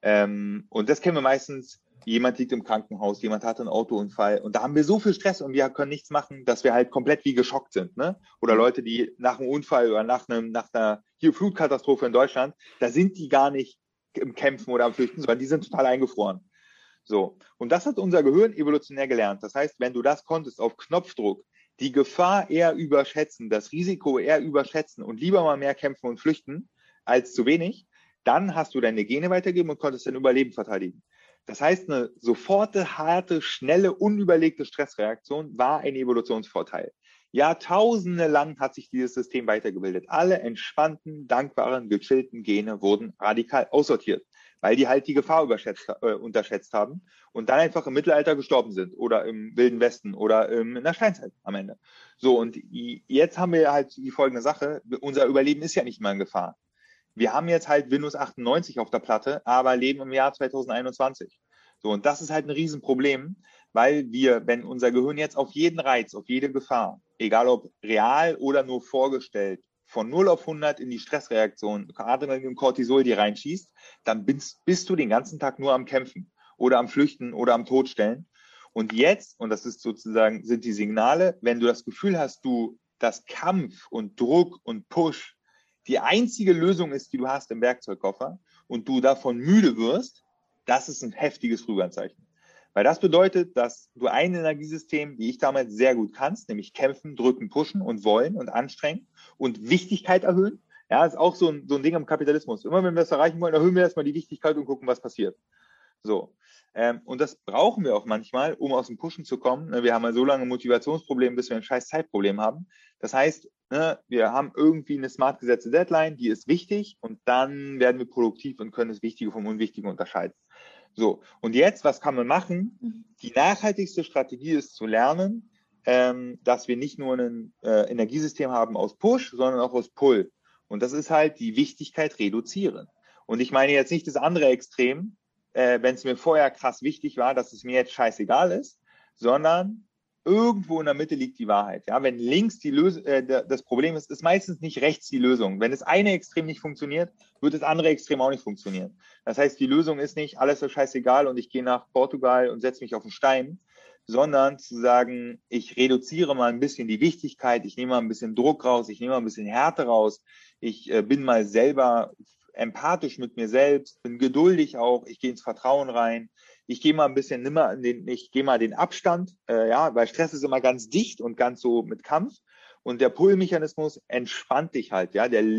Und das kennen wir meistens, jemand liegt im Krankenhaus, jemand hat einen Autounfall und da haben wir so viel Stress und wir können nichts machen, dass wir halt komplett wie geschockt sind, ne? Oder Leute, die nach einem Unfall oder nach einer Flutkatastrophe in Deutschland, da sind die gar nicht im Kämpfen oder am Flüchten, sondern die sind total eingefroren. So. Und das hat unser Gehirn evolutionär gelernt. Das heißt, wenn du das konntest auf Knopfdruck, die Gefahr eher überschätzen, das Risiko eher überschätzen und lieber mal mehr kämpfen und flüchten als zu wenig, dann hast du deine Gene weitergegeben und konntest dein Überleben verteidigen. Das heißt, eine soforte, harte, schnelle, unüberlegte Stressreaktion war ein Evolutionsvorteil. Jahrtausende lang hat sich dieses System weitergebildet. Alle entspannten, dankbaren, gechillten Gene wurden radikal aussortiert, weil die halt die Gefahr unterschätzt haben und dann einfach im Mittelalter gestorben sind oder im Wilden Westen oder in der Steinzeit am Ende. So, und jetzt haben wir halt die folgende Sache. Unser Überleben ist ja nicht mehr in Gefahr. Wir haben jetzt halt Windows 98 auf der Platte, aber leben im Jahr 2021. So, und das ist halt ein Riesenproblem, weil wenn unser Gehirn jetzt auf jeden Reiz, auf jede Gefahr, egal ob real oder nur vorgestellt, von 0 auf 100 in die Stressreaktion, Adrenalin und Cortisol die reinschießt, dann bist du den ganzen Tag nur am Kämpfen oder am Flüchten oder am Todstellen. Und jetzt, und das ist sozusagen, sind die Signale, wenn du das Gefühl hast, dass Kampf und Druck und Push die einzige Lösung ist, die du hast im Werkzeugkoffer und du davon müde wirst, das ist ein heftiges Frühwarnzeichen. Weil das bedeutet, dass du ein Energiesystem, wie ich damals sehr gut kannst, nämlich kämpfen, drücken, pushen und wollen und anstrengen und Wichtigkeit erhöhen, Ja, ist auch so ein Ding im Kapitalismus. Immer wenn wir das erreichen wollen, erhöhen wir erstmal die Wichtigkeit und gucken, was passiert. So. Und das brauchen wir auch manchmal, um aus dem Pushen zu kommen. Wir haben ja so lange Motivationsprobleme, bis wir ein scheiß Zeitproblem haben. Das heißt, wir haben irgendwie eine smart gesetzte Deadline, die ist wichtig und dann werden wir produktiv und können das Wichtige vom Unwichtigen unterscheiden. So, und jetzt, was kann man machen? Die nachhaltigste Strategie ist zu lernen, dass wir nicht nur ein Energiesystem haben aus Push, sondern auch aus Pull. Und das ist halt die Wichtigkeit reduzieren. Und ich meine jetzt nicht das andere Extrem, wenn es mir vorher krass wichtig war, dass es mir jetzt scheißegal ist, sondern irgendwo in der Mitte liegt die Wahrheit. Ja, wenn links das Problem ist meistens nicht rechts die Lösung. Wenn das eine Extrem nicht funktioniert, wird das andere Extrem auch nicht funktionieren. Das heißt, die Lösung ist nicht, alles ist scheißegal und ich gehe nach Portugal und setze mich auf den Stein, sondern zu sagen, ich reduziere mal ein bisschen die Wichtigkeit, ich nehme mal ein bisschen Druck raus, ich nehme mal ein bisschen Härte raus, ich bin mal selber empathisch mit mir selbst, bin geduldig auch, ich gehe ins Vertrauen rein, ich gehe mal ein bisschen ich gehe mal den Abstand, weil Stress ist immer ganz dicht und ganz so mit Kampf und der Pull-Mechanismus entspannt dich halt, ja, der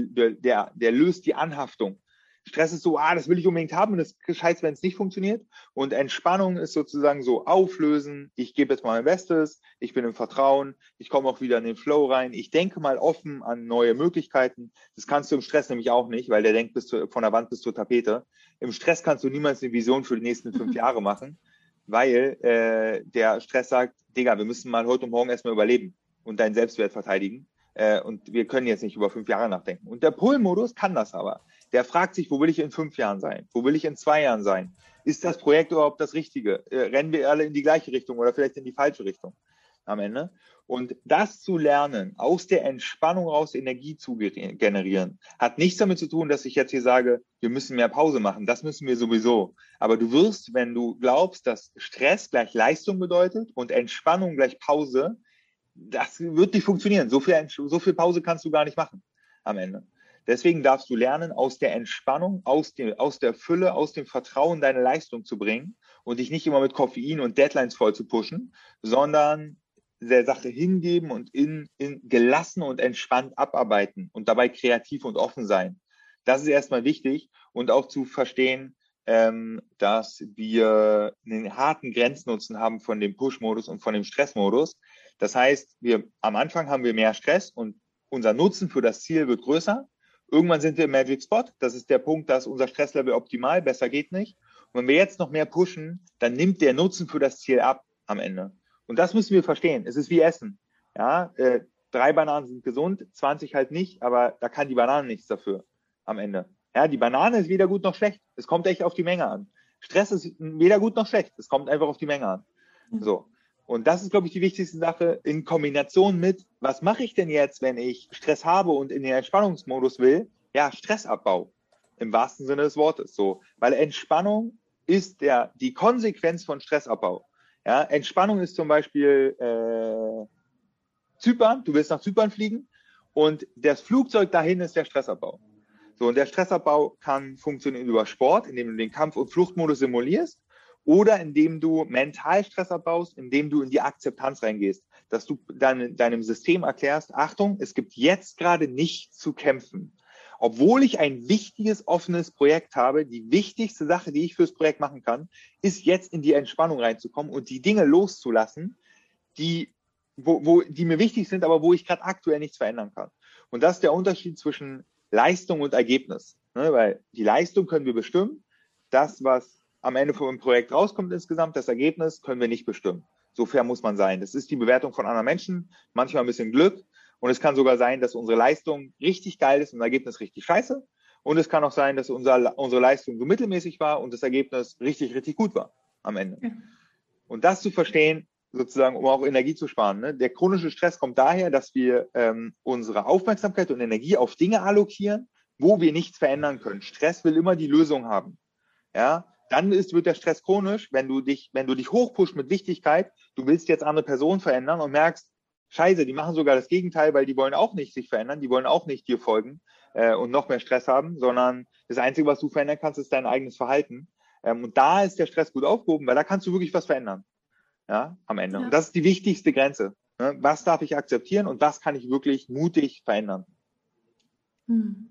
löst die Anhaftung. Stress ist so, das will ich unbedingt haben und das ist scheiße, wenn es nicht funktioniert. Und Entspannung ist sozusagen so auflösen. Ich gebe jetzt mal mein Bestes. Ich bin im Vertrauen. Ich komme auch wieder in den Flow rein. Ich denke mal offen an neue Möglichkeiten. Das kannst du im Stress nämlich auch nicht, weil der denkt von der Wand bis zur Tapete. Im Stress kannst du niemals eine Vision für die nächsten 5 Jahre machen, weil der Stress sagt, Digga, wir müssen mal heute und morgen erstmal überleben und deinen Selbstwert verteidigen. Und wir können jetzt nicht über 5 Jahre nachdenken. Und der Pull-Modus kann das aber. Der fragt sich, wo will ich in 5 Jahren sein? Wo will ich in 2 Jahren sein? Ist das Projekt überhaupt das Richtige? Rennen wir alle in die gleiche Richtung oder vielleicht in die falsche Richtung am Ende? Und das zu lernen, aus der Entspannung raus Energie zu generieren, hat nichts damit zu tun, dass ich jetzt hier sage, wir müssen mehr Pause machen. Das müssen wir sowieso. Aber du wirst, wenn du glaubst, dass Stress gleich Leistung bedeutet und Entspannung gleich Pause, das wird nicht funktionieren. So viel Pause kannst du gar nicht machen am Ende. Deswegen darfst du lernen, aus der Entspannung, aus der Fülle, aus dem Vertrauen deine Leistung zu bringen und dich nicht immer mit Koffein und Deadlines voll zu pushen, sondern der Sache hingeben und in gelassen und entspannt abarbeiten und dabei kreativ und offen sein. Das ist erstmal wichtig und auch zu verstehen, dass wir einen harten Grenznutzen haben von dem Push-Modus und von dem Stress-Modus. Das heißt, am Anfang haben wir mehr Stress und unser Nutzen für das Ziel wird größer. Irgendwann sind wir im Magic Spot. Das ist der Punkt, dass unser Stresslevel optimal, besser geht nicht. Und wenn wir jetzt noch mehr pushen, dann nimmt der Nutzen für das Ziel ab am Ende. Und das müssen wir verstehen. Es ist wie Essen. Ja, 3 Bananen sind gesund, 20 halt nicht, aber da kann die Banane nichts dafür am Ende. Ja, die Banane ist weder gut noch schlecht. Es kommt echt auf die Menge an. Stress ist weder gut noch schlecht. Es kommt einfach auf die Menge an. So. Und das ist, glaube ich, die wichtigste Sache in Kombination mit, was mache ich denn jetzt, wenn ich Stress habe und in den Entspannungsmodus will? Ja, Stressabbau im wahrsten Sinne des Wortes. So, weil Entspannung ist die Konsequenz von Stressabbau. Ja, Entspannung ist zum Beispiel Zypern. Du willst nach Zypern fliegen und das Flugzeug dahin ist der Stressabbau. So, und der Stressabbau kann funktionieren über Sport, indem du den Kampf- und Fluchtmodus simulierst. Oder indem du mental Stress abbaust, indem du in die Akzeptanz reingehst, dass du deinem System erklärst, Achtung, es gibt jetzt gerade nichts zu kämpfen. Obwohl ich ein wichtiges, offenes Projekt habe, die wichtigste Sache, die ich fürs Projekt machen kann, ist jetzt in die Entspannung reinzukommen und die Dinge loszulassen, die mir wichtig sind, aber wo ich gerade aktuell nichts verändern kann. Und das ist der Unterschied zwischen Leistung und Ergebnis. Weil die Leistung können wir bestimmen, das, was am Ende vom Projekt rauskommt insgesamt, das Ergebnis können wir nicht bestimmen. So fair muss man sein. Das ist die Bewertung von anderen Menschen, manchmal ein bisschen Glück. Und es kann sogar sein, dass unsere Leistung richtig geil ist und das Ergebnis richtig scheiße. Und es kann auch sein, dass unsere Leistung so mittelmäßig war und das Ergebnis richtig, richtig gut war am Ende. Ja. Und das zu verstehen, sozusagen, um auch Energie zu sparen. Ne? Der chronische Stress kommt daher, dass wir unsere Aufmerksamkeit und Energie auf Dinge allokieren, wo wir nichts verändern können. Stress will immer die Lösung haben. Ja, dann wird der Stress chronisch, wenn du dich hochpusht mit Wichtigkeit, du willst jetzt andere Personen verändern und merkst, Scheiße, die machen sogar das Gegenteil, weil die wollen auch nicht sich verändern, die wollen auch nicht dir folgen und noch mehr Stress haben, sondern das Einzige, was du verändern kannst, ist dein eigenes Verhalten. Und da ist der Stress gut aufgehoben, weil da kannst du wirklich was verändern, ja, am Ende. Ja. Und das ist die wichtigste Grenze. Ne? Was darf ich akzeptieren und was kann ich wirklich mutig verändern?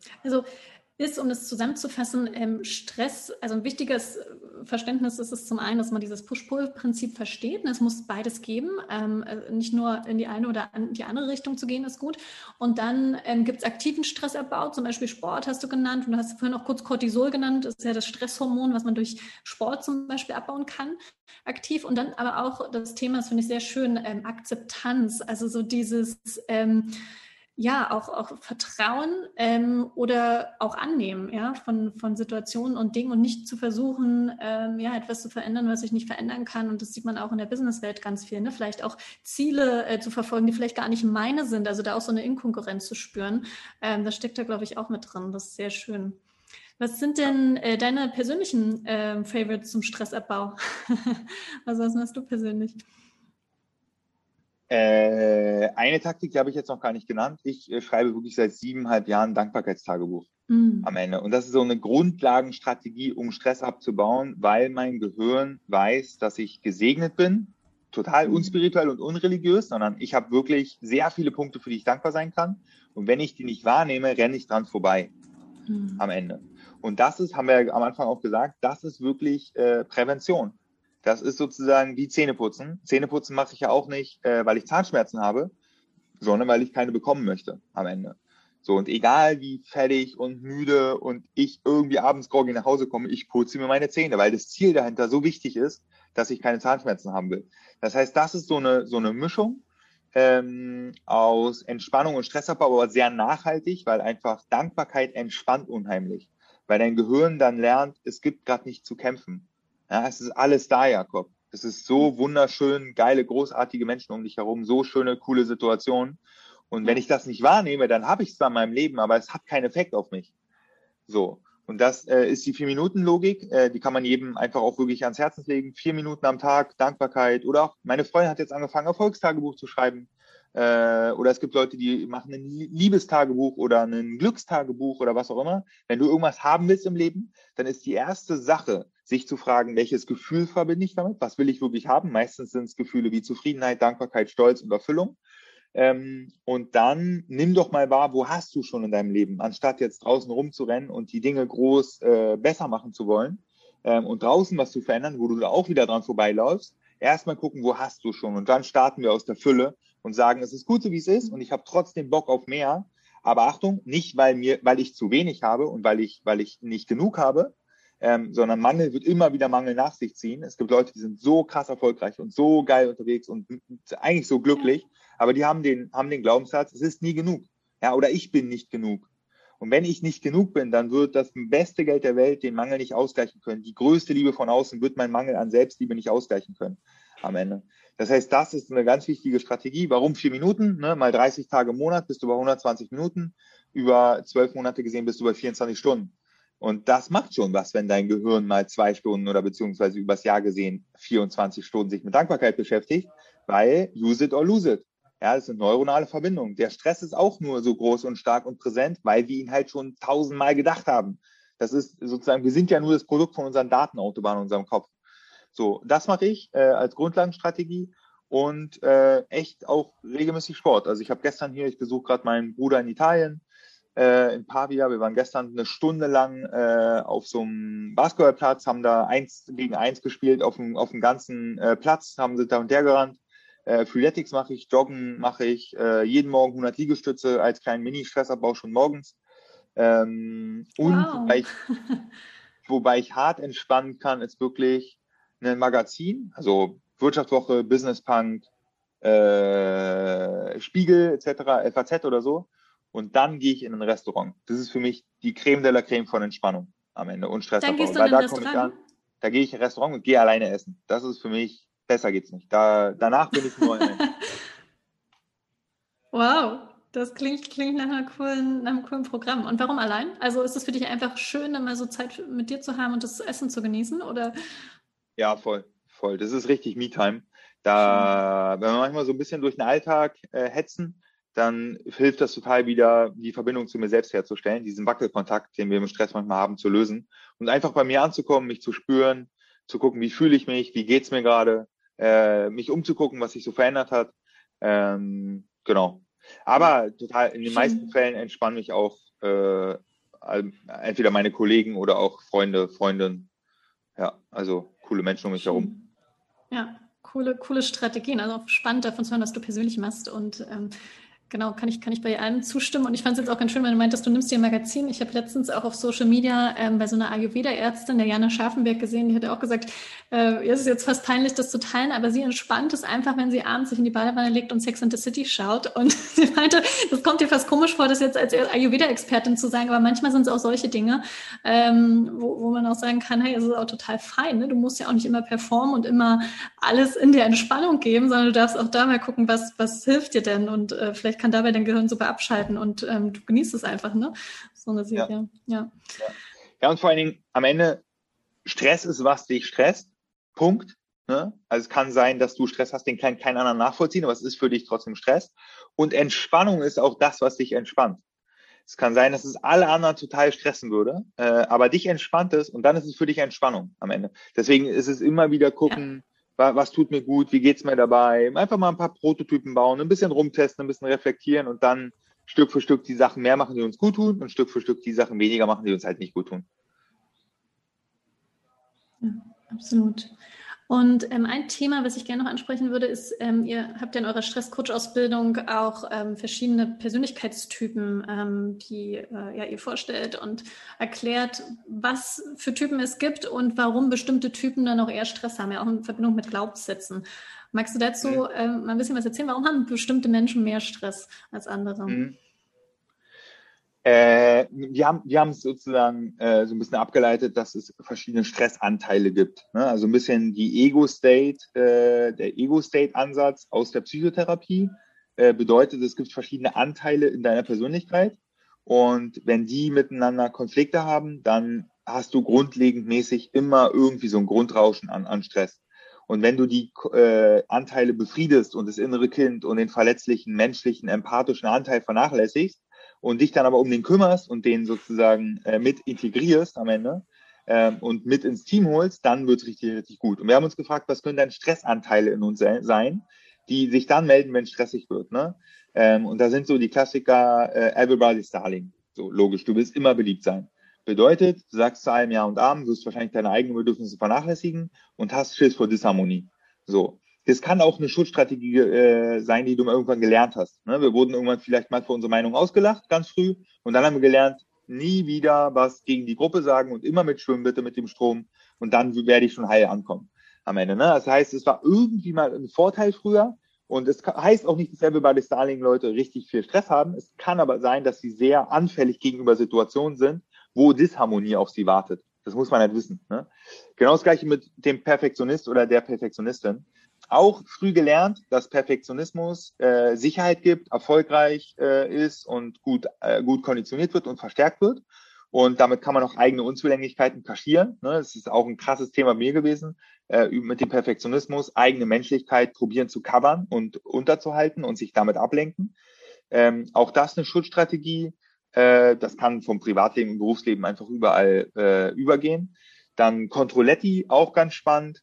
Also um das zusammenzufassen, Stress, also ein wichtiges Verständnis ist es zum einen, dass man dieses Push-Pull-Prinzip versteht. Es muss beides geben. Nicht nur in die eine oder die andere Richtung zu gehen, ist gut. Und dann gibt es aktiven Stressabbau, zum Beispiel Sport hast du genannt. Und du hast vorhin auch kurz Cortisol genannt. Das ist ja das Stresshormon, was man durch Sport zum Beispiel abbauen kann, aktiv. Und dann aber auch das Thema, das finde ich sehr schön, Akzeptanz. Also so dieses ja, auch Vertrauen oder auch annehmen, ja, von Situationen und Dingen und nicht zu versuchen, ja, etwas zu verändern, was sich nicht verändern kann. Und das sieht man auch in der Businesswelt ganz viel, ne? Vielleicht auch Ziele zu verfolgen, die vielleicht gar nicht meine sind, also da auch so eine Inkonkurrenz zu spüren. Das steckt da, glaube ich, auch mit drin. Das ist sehr schön. Was sind denn deine persönlichen Favorites zum Stressabbau? Also was machst du persönlich? Eine Taktik, die habe ich jetzt noch gar nicht genannt. Ich schreibe wirklich seit 7,5 Jahren Dankbarkeitstagebuch am Ende. Und das ist so eine Grundlagenstrategie, um Stress abzubauen, weil mein Gehirn weiß, dass ich gesegnet bin, total unspirituell und unreligiös, sondern ich habe wirklich sehr viele Punkte, für die ich dankbar sein kann. Und wenn ich die nicht wahrnehme, renne ich dran vorbei am Ende. Und das ist, haben wir ja am Anfang auch gesagt, das ist wirklich Prävention. Das ist sozusagen wie Zähneputzen. Zähneputzen mache ich ja auch nicht, weil ich Zahnschmerzen habe, sondern weil ich keine bekommen möchte am Ende. So, und egal wie fertig und müde und ich irgendwie abends groggy nach Hause komme, ich putze mir meine Zähne, weil das Ziel dahinter so wichtig ist, dass ich keine Zahnschmerzen haben will. Das heißt, das ist so eine Mischung aus Entspannung und Stressabbau, aber sehr nachhaltig, weil einfach Dankbarkeit entspannt unheimlich. Weil dein Gehirn dann lernt, es gibt gerade nicht zu kämpfen. Ja, es ist alles da, Jakob. Es ist so wunderschön, geile, großartige Menschen um dich herum, so schöne, coole Situationen. Und wenn ich das nicht wahrnehme, dann habe ich es zwar in meinem Leben, aber es hat keinen Effekt auf mich. So. Und das ist die 4-Minuten-Logik. Die kann man jedem einfach auch wirklich ans Herzen legen. 4 Minuten am Tag, Dankbarkeit. Oder auch, meine Freundin hat jetzt angefangen, Erfolgstagebuch zu schreiben. Oder es gibt Leute, die machen ein Liebestagebuch oder ein Glückstagebuch oder was auch immer. Wenn du irgendwas haben willst im Leben, dann ist die erste Sache, sich zu fragen, welches Gefühl verbinde ich damit? Was will ich wirklich haben? Meistens sind es Gefühle wie Zufriedenheit, Dankbarkeit, Stolz und Erfüllung. Und dann nimm doch mal wahr, wo hast du schon in deinem Leben, anstatt jetzt draußen rumzurennen und die Dinge groß besser machen zu wollen und draußen was zu verändern, wo du da auch wieder dran vorbeiläufst. Erstmal gucken, wo hast du schon, und dann starten wir aus der Fülle und sagen, es ist gut so, wie es ist, und ich habe trotzdem Bock auf mehr. Aber Achtung, nicht weil ich zu wenig habe und weil ich nicht genug habe, sondern Mangel wird immer wieder Mangel nach sich ziehen. Es gibt Leute, die sind so krass erfolgreich und so geil unterwegs und eigentlich so glücklich, aber die haben den Glaubenssatz, es ist nie genug. Ja, oder ich bin nicht genug. Und wenn ich nicht genug bin, dann wird das beste Geld der Welt den Mangel nicht ausgleichen können. Die größte Liebe von außen wird mein Mangel an Selbstliebe nicht ausgleichen können am Ende. Das heißt, das ist eine ganz wichtige Strategie. Warum 4 Minuten? Ne? Mal 30 Tage im Monat bist du bei 120 Minuten. Über 12 Monate gesehen bist du bei 24 Stunden. Und das macht schon was, wenn dein Gehirn mal 2 Stunden oder beziehungsweise übers Jahr gesehen 24 Stunden sich mit Dankbarkeit beschäftigt, weil use it or lose it. Ja, das sind neuronale Verbindungen. Der Stress ist auch nur so groß und stark und präsent, weil wir ihn halt schon 1000-mal gedacht haben. Das ist sozusagen, wir sind ja nur das Produkt von unseren Datenautobahnen in unserem Kopf. So, das mache ich als Grundlagenstrategie und echt auch regelmäßig Sport. Also ich habe gestern hier, ich besuche gerade meinen Bruder in Italien, in Pavia. Wir waren gestern eine Stunde lang auf so einem Basketballplatz, haben da 1 gegen 1 gespielt auf dem ganzen Platz, haben sie da und der gerannt. Freeletics mache ich, Joggen mache ich, jeden Morgen 100 Liegestütze als kleinen Mini-Stressabbau schon morgens. Und Wow. wobei ich hart entspannen kann, ist wirklich ein Magazin, also Wirtschaftswoche, Business Punk, Spiegel etc., FAZ oder so. Und dann gehe ich in ein Restaurant. Das ist für mich die Creme de la Creme von Entspannung am Ende und Dann Stressabbau. gehst du in Weil ein da komme ich Restaurant? an, da gehe ich in ein Restaurant und gehe alleine essen. Das ist für mich, besser geht's nicht. Danach bin ich ein neuer Mensch. Wow, das klingt nach einem coolen Programm. Und warum allein? Also ist es für dich einfach schön, immer so Zeit mit dir zu haben und das Essen zu genießen? Oder Ja, voll, voll. Das ist richtig Me-Time. schön. Wenn wir manchmal so ein bisschen durch den Alltag hetzen, dann hilft das total wieder, die Verbindung zu mir selbst herzustellen, diesen Wackelkontakt, den wir im Stress manchmal haben, zu lösen und einfach bei mir anzukommen, mich zu spüren, zu gucken, wie fühle ich mich, wie geht's mir gerade, mich umzugucken, was sich so verändert hat. Genau. Ja, Aber total, in den meisten schön. Fällen entspanne ich auch entweder meine Kollegen oder auch Freunde, Freundinnen. Ja, also coole Menschen um mich herum. Ja, coole Strategien. Also auch spannend davon zu hören, was du persönlich machst. Und genau, kann ich bei allem zustimmen. Und ich fand es jetzt auch ganz schön, wenn du meintest, du nimmst dir ein Magazin. Ich habe letztens auch auf Social Media bei so einer Ayurveda-Ärztin, der Jana Scharfenberg, gesehen, die hat auch gesagt, es ist jetzt fast peinlich, das zu teilen, aber sie entspannt es einfach, wenn sie abends sich in die Badewanne legt und Sex and the City schaut. Und sie meinte, das kommt ihr fast komisch vor, das jetzt als Ayurveda-Expertin zu sagen, aber manchmal sind es auch solche Dinge, wo man auch sagen kann, hey, es ist auch total fein. Ne? Du musst ja auch nicht immer performen und immer alles in der Entspannung geben, sondern du darfst auch da mal gucken, was hilft dir denn, und vielleicht kann dabei dein Gehirn super abschalten und du genießt es einfach, ne? So eine Serie, ja. Ja, und vor allen Dingen am Ende, Stress ist, was dich stresst, Punkt. Ne? Also es kann sein, dass du Stress hast, den kann kein anderer nachvollziehen, aber es ist für dich trotzdem Stress. Und Entspannung ist auch das, was dich entspannt. Es kann sein, dass es alle anderen total stressen würde, aber dich entspannt es und dann ist es für dich Entspannung am Ende. Deswegen ist es immer wieder gucken, was tut mir gut, wie geht's mir dabei, einfach mal ein paar Prototypen bauen, ein bisschen rumtesten, ein bisschen reflektieren und dann Stück für Stück die Sachen mehr machen, die uns gut tun und Stück für Stück die Sachen weniger machen, die uns halt nicht gut tun. Ja, absolut. Und ein Thema, was ich gerne noch ansprechen würde, ist, ihr habt ja in eurer Stresscoach-Ausbildung auch verschiedene Persönlichkeitstypen, die ihr vorstellt und erklärt, was für Typen es gibt und warum bestimmte Typen dann auch eher Stress haben, ja auch in Verbindung mit Glaubenssätzen. Magst du dazu mal ein bisschen was erzählen? Warum haben bestimmte Menschen mehr Stress als andere? Wir haben es sozusagen so ein bisschen abgeleitet, dass es verschiedene Stressanteile gibt. Ne? Also ein bisschen die der Ego-State-Ansatz aus der Psychotherapie bedeutet, es gibt verschiedene Anteile in deiner Persönlichkeit und wenn die miteinander Konflikte haben, dann hast du grundlegend mäßig immer irgendwie so ein Grundrauschen an Stress. Und wenn du die Anteile befriedest und das innere Kind und den verletzlichen, menschlichen, empathischen Anteil vernachlässigst, und dich dann aber um den kümmerst und den sozusagen mit integrierst am Ende und mit ins Team holst, dann wird es richtig, richtig gut. Und wir haben uns gefragt, was können denn Stressanteile in uns sein, die sich dann melden, wenn es stressig wird. Ne? Und da sind so die Klassiker, everybody's darling. So logisch, du willst immer beliebt sein. Bedeutet, du sagst zu allem Ja und Amen, wirst wahrscheinlich deine eigenen Bedürfnisse vernachlässigen und hast Schiss vor Disharmonie. So. Das kann auch eine Schutzstrategie sein, die du irgendwann gelernt hast. Ne? Wir wurden irgendwann vielleicht mal für unsere Meinung ausgelacht, ganz früh. Und dann haben wir gelernt, nie wieder was gegen die Gruppe sagen und immer mitschwimmen bitte mit dem Strom. Und dann werde ich schon heil ankommen am Ende. Ne? Das heißt, es war irgendwie mal ein Vorteil früher. Und es heißt auch nicht, dass everybody's darling Leute richtig viel Stress haben. Es kann aber sein, dass sie sehr anfällig gegenüber Situationen sind, wo Disharmonie auf sie wartet. Das muss man halt wissen. Ne? Genau das Gleiche mit dem Perfektionist oder der Perfektionistin. Auch früh gelernt, dass Perfektionismus Sicherheit gibt, erfolgreich ist und gut konditioniert wird und verstärkt wird. Und damit kann man auch eigene Unzulänglichkeiten kaschieren. Ne? Das ist auch ein krasses Thema bei mir gewesen, mit dem Perfektionismus, eigene Menschlichkeit probieren zu covern und unterzuhalten und sich damit ablenken. Auch das eine Schutzstrategie. Das kann vom Privatleben und Berufsleben einfach überall übergehen. Dann Controletti, auch ganz spannend.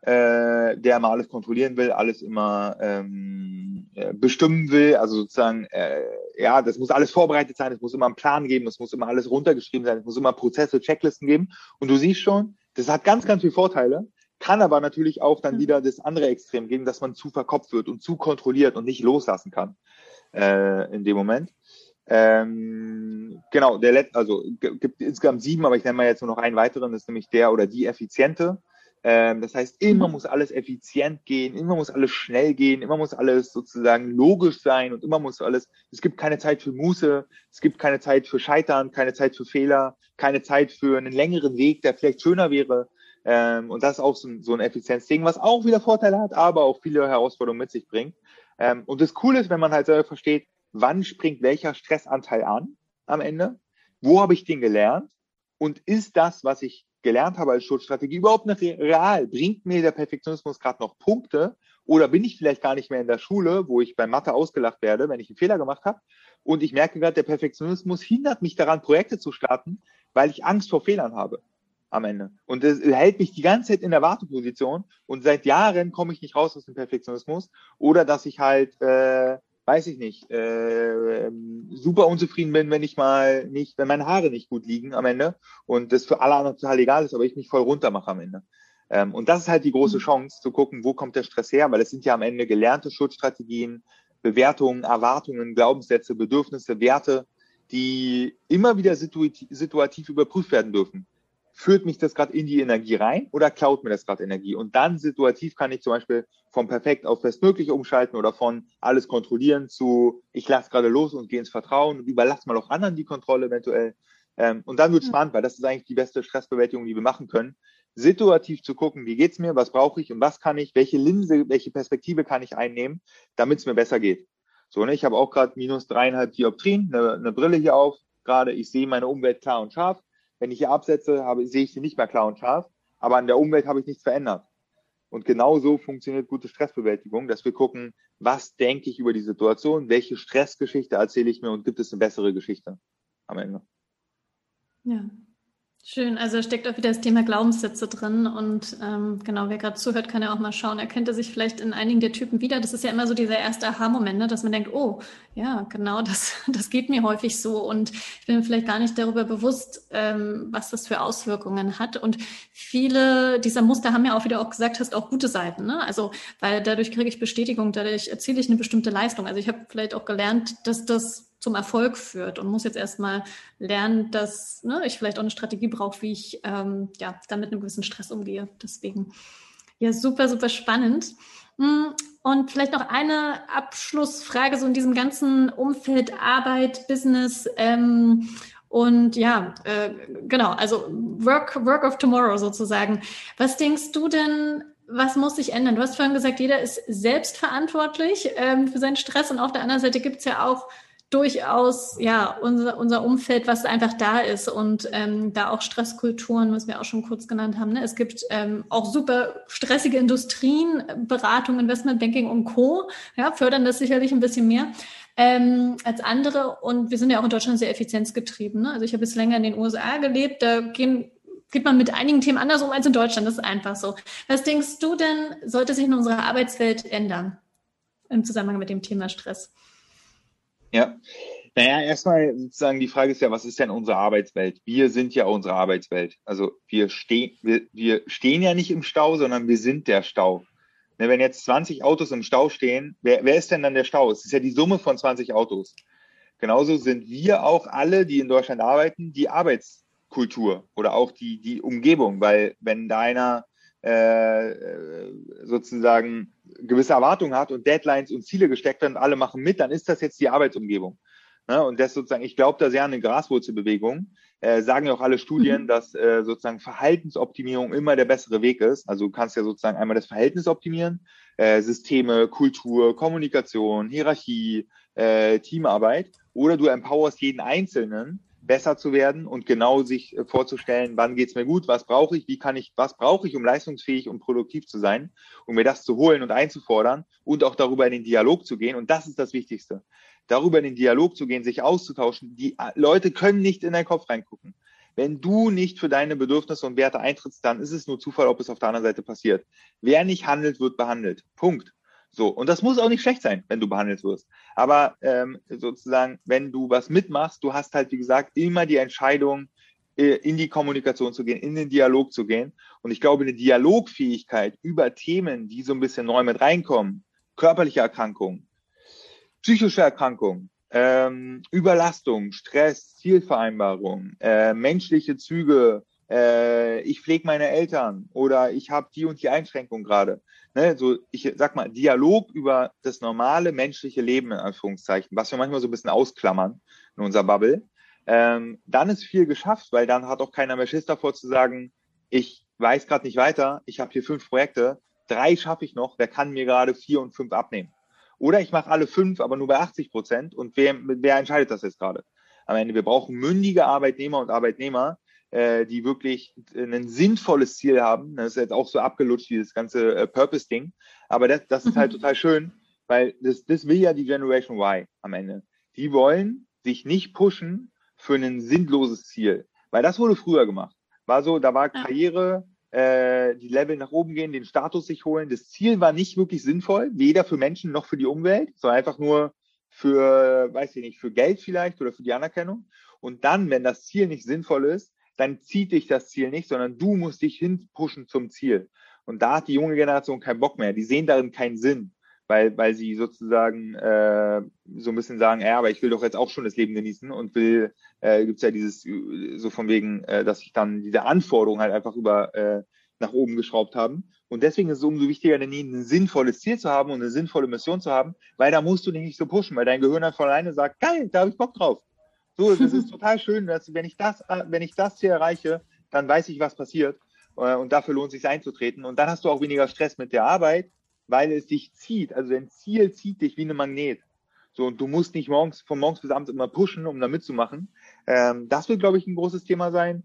Der mal alles kontrollieren will, alles immer bestimmen will, also sozusagen, das muss alles vorbereitet sein, es muss immer einen Plan geben, es muss immer alles runtergeschrieben sein, es muss immer Prozesse, Checklisten geben und du siehst schon, das hat ganz, ganz viele Vorteile, kann aber natürlich auch dann wieder das andere Extrem geben, dass man zu verkopft wird und zu kontrolliert und nicht loslassen kann in dem Moment. Genau, gibt insgesamt 7, aber ich nenne mal jetzt nur noch einen weiteren, das ist nämlich der oder die Effiziente. Das heißt, immer muss alles effizient gehen, immer muss alles schnell gehen, immer muss alles sozusagen logisch sein und immer muss alles, es gibt keine Zeit für Muße, es gibt keine Zeit für Scheitern, keine Zeit für Fehler, keine Zeit für einen längeren Weg, der vielleicht schöner wäre. Und das ist auch so ein Effizienzding, was auch wieder Vorteile hat, aber auch viele Herausforderungen mit sich bringt. Und das Coole ist, wenn man halt selber versteht, wann springt welcher Stressanteil an am Ende, wo habe ich den gelernt und ist das, was ich gelernt habe als Schutzstrategie, überhaupt noch real? Bringt mir der Perfektionismus gerade noch Punkte oder bin ich vielleicht gar nicht mehr in der Schule, wo ich bei Mathe ausgelacht werde, wenn ich einen Fehler gemacht habe und ich merke gerade, der Perfektionismus hindert mich daran, Projekte zu starten, weil ich Angst vor Fehlern habe am Ende. Und das hält mich die ganze Zeit in der Warteposition und seit Jahren komme ich nicht raus aus dem Perfektionismus oder dass ich halt weiß ich nicht, super unzufrieden bin, wenn meine Haare nicht gut liegen am Ende und das für alle anderen total egal ist, aber ich mich voll runter mache am Ende. Und das ist halt die große Chance, zu gucken, wo kommt der Stress her, weil es sind ja am Ende gelernte Schutzstrategien, Bewertungen, Erwartungen, Glaubenssätze, Bedürfnisse, Werte, die immer wieder situativ überprüft werden dürfen. Führt mich das gerade in die Energie rein oder klaut mir das gerade Energie? Und dann situativ kann ich zum Beispiel von perfekt auf bestmöglich umschalten oder von alles kontrollieren zu ich lasse gerade los und gehe ins Vertrauen und überlasse mal auch anderen die Kontrolle eventuell. Und dann wird es spannend, weil das ist eigentlich die beste Stressbewältigung, die wir machen können. Situativ zu gucken, wie geht's mir, was brauche ich und was kann ich, welche Linse, welche Perspektive kann ich einnehmen, damit es mir besser geht. So, ne, ich habe auch gerade -3,5 Dioptrien, eine Brille hier auf, gerade ich sehe meine Umwelt klar und scharf. Wenn ich hier absetze, sehe ich sie nicht mehr klar und scharf, aber an der Umwelt habe ich nichts verändert. Und genau so funktioniert gute Stressbewältigung, dass wir gucken, was denke ich über die Situation, welche Stressgeschichte erzähle ich mir und gibt es eine bessere Geschichte am Ende. Ja, schön. Also da steckt auch wieder das Thema Glaubenssätze drin und genau, wer gerade zuhört, kann ja auch mal schauen. Erkennt er sich vielleicht in einigen der Typen wieder? Das ist ja immer so dieser erste Aha-Moment, ne? Dass man denkt, oh, ja, genau, das geht mir häufig so und ich bin mir vielleicht gar nicht darüber bewusst, was das für Auswirkungen hat. Und viele dieser Muster haben ja auch, wie du auch gesagt hast, auch gute Seiten, ne? Also, weil dadurch kriege ich Bestätigung, dadurch erziele ich eine bestimmte Leistung. Also ich habe vielleicht auch gelernt, dass das zum Erfolg führt und muss jetzt erstmal lernen, dass ich vielleicht auch eine Strategie brauche, wie ich dann mit einem gewissen Stress umgehe. Deswegen, ja, super, super spannend. Und vielleicht noch eine Abschlussfrage so in diesem ganzen Umfeld Arbeit, Business und ja, genau, also Work of Tomorrow sozusagen. Was denkst du denn, was muss sich ändern? Du hast vorhin gesagt, jeder ist selbstverantwortlich für seinen Stress und auf der anderen Seite gibt es ja auch durchaus ja unser Umfeld, was einfach da ist und da auch Stresskulturen, was wir auch schon kurz genannt haben. Ne? Es gibt auch super stressige Industrien, Beratung, Investmentbanking und Co. Ja, fördern das sicherlich ein bisschen mehr als andere und wir sind ja auch in Deutschland sehr effizienzgetrieben. Ne? Also ich habe jetzt länger in den USA gelebt, da geht man mit einigen Themen anders um als in Deutschland, das ist einfach so. Was denkst du denn, sollte sich in unserer Arbeitswelt ändern im Zusammenhang mit dem Thema Stress? Ja, naja, erstmal sozusagen die Frage ist ja, was ist denn unsere Arbeitswelt? Wir sind ja unsere Arbeitswelt. Also wir stehen ja nicht im Stau, sondern wir sind der Stau. Ne, wenn jetzt 20 Autos im Stau stehen, wer ist denn dann der Stau? Es ist ja die Summe von 20 Autos. Genauso sind wir auch alle, die in Deutschland arbeiten, die Arbeitskultur oder auch die Umgebung, weil wenn da einer sozusagen gewisse Erwartungen hat und Deadlines und Ziele gesteckt werden und alle machen mit, dann ist das jetzt die Arbeitsumgebung. Ne? Und das sozusagen, ich glaube da sehr an eine Graswurzelbewegung. Sagen ja auch alle Studien, dass sozusagen Verhaltensoptimierung immer der bessere Weg ist. Also du kannst ja sozusagen einmal das Verhältnis optimieren, Systeme, Kultur, Kommunikation, Hierarchie, Teamarbeit, oder du empowerst jeden Einzelnen, besser zu werden und genau sich vorzustellen, wann geht's mir gut, was brauche ich, was brauche ich, um leistungsfähig und produktiv zu sein, um mir das zu holen und einzufordern und auch darüber in den Dialog zu gehen. Und das ist das Wichtigste. Darüber in den Dialog zu gehen, sich auszutauschen. Die Leute können nicht in deinen Kopf reingucken. Wenn du nicht für deine Bedürfnisse und Werte eintrittst, dann ist es nur Zufall, ob es auf der anderen Seite passiert. Wer nicht handelt, wird behandelt. Punkt. So, und das muss auch nicht schlecht sein, wenn du behandelt wirst. Aber sozusagen, wenn du was mitmachst, du hast halt, wie gesagt, immer die Entscheidung, in die Kommunikation zu gehen, in den Dialog zu gehen. Und ich glaube, eine Dialogfähigkeit über Themen, die so ein bisschen neu mit reinkommen, körperliche Erkrankungen, psychische Erkrankungen, Überlastung, Stress, Zielvereinbarung, menschliche Züge, ich pflege meine Eltern oder ich habe die und die Einschränkung gerade. Ne, so, ich sag mal, Dialog über das normale menschliche Leben, in Anführungszeichen, was wir manchmal so ein bisschen ausklammern in unserer Bubble, dann ist viel geschafft, weil dann hat auch keiner mehr Schiss davor zu sagen, ich weiß gerade nicht weiter, ich habe hier 5 Projekte, 3 schaffe ich noch, wer kann mir gerade 4 und 5 abnehmen? Oder ich mache alle 5, aber nur bei 80% und wer entscheidet das jetzt gerade? Am Ende, wir brauchen mündige Arbeitnehmer und Arbeitnehmer, die wirklich ein sinnvolles Ziel haben. Das ist jetzt auch so abgelutscht, dieses ganze Purpose-Ding. Aber das ist halt total schön, weil das will ja die Generation Y am Ende. Die wollen sich nicht pushen für ein sinnloses Ziel. Weil das wurde früher gemacht. Da war Karriere, die Level nach oben gehen, den Status sich holen. Das Ziel war nicht wirklich sinnvoll, weder für Menschen noch für die Umwelt, sondern einfach nur, für, weiß ich nicht, für Geld vielleicht oder für die Anerkennung. Und dann, wenn das Ziel nicht sinnvoll ist, dann zieht dich das Ziel nicht, sondern du musst dich hinpushen zum Ziel. Und da hat die junge Generation keinen Bock mehr. Die sehen darin keinen Sinn, weil sie sozusagen so ein bisschen sagen, ja, aber ich will doch jetzt auch schon das Leben genießen und gibt es ja dieses, so von wegen, dass sich dann diese Anforderungen halt einfach nach oben geschraubt haben. Und deswegen ist es umso wichtiger denn nie, ein sinnvolles Ziel zu haben und eine sinnvolle Mission zu haben, weil da musst du dich nicht so pushen, weil dein Gehirn dann von alleine sagt, geil, da habe ich Bock drauf. So, das ist total schön, dass, wenn ich das Ziel erreiche, dann weiß ich, was passiert. Und dafür lohnt es sich einzutreten. Und dann hast du auch weniger Stress mit der Arbeit, weil es dich zieht. Also dein Ziel zieht dich wie ein Magnet. So, und du musst nicht von morgens bis abends immer pushen, um da mitzumachen. Das wird, glaube ich, ein großes Thema sein.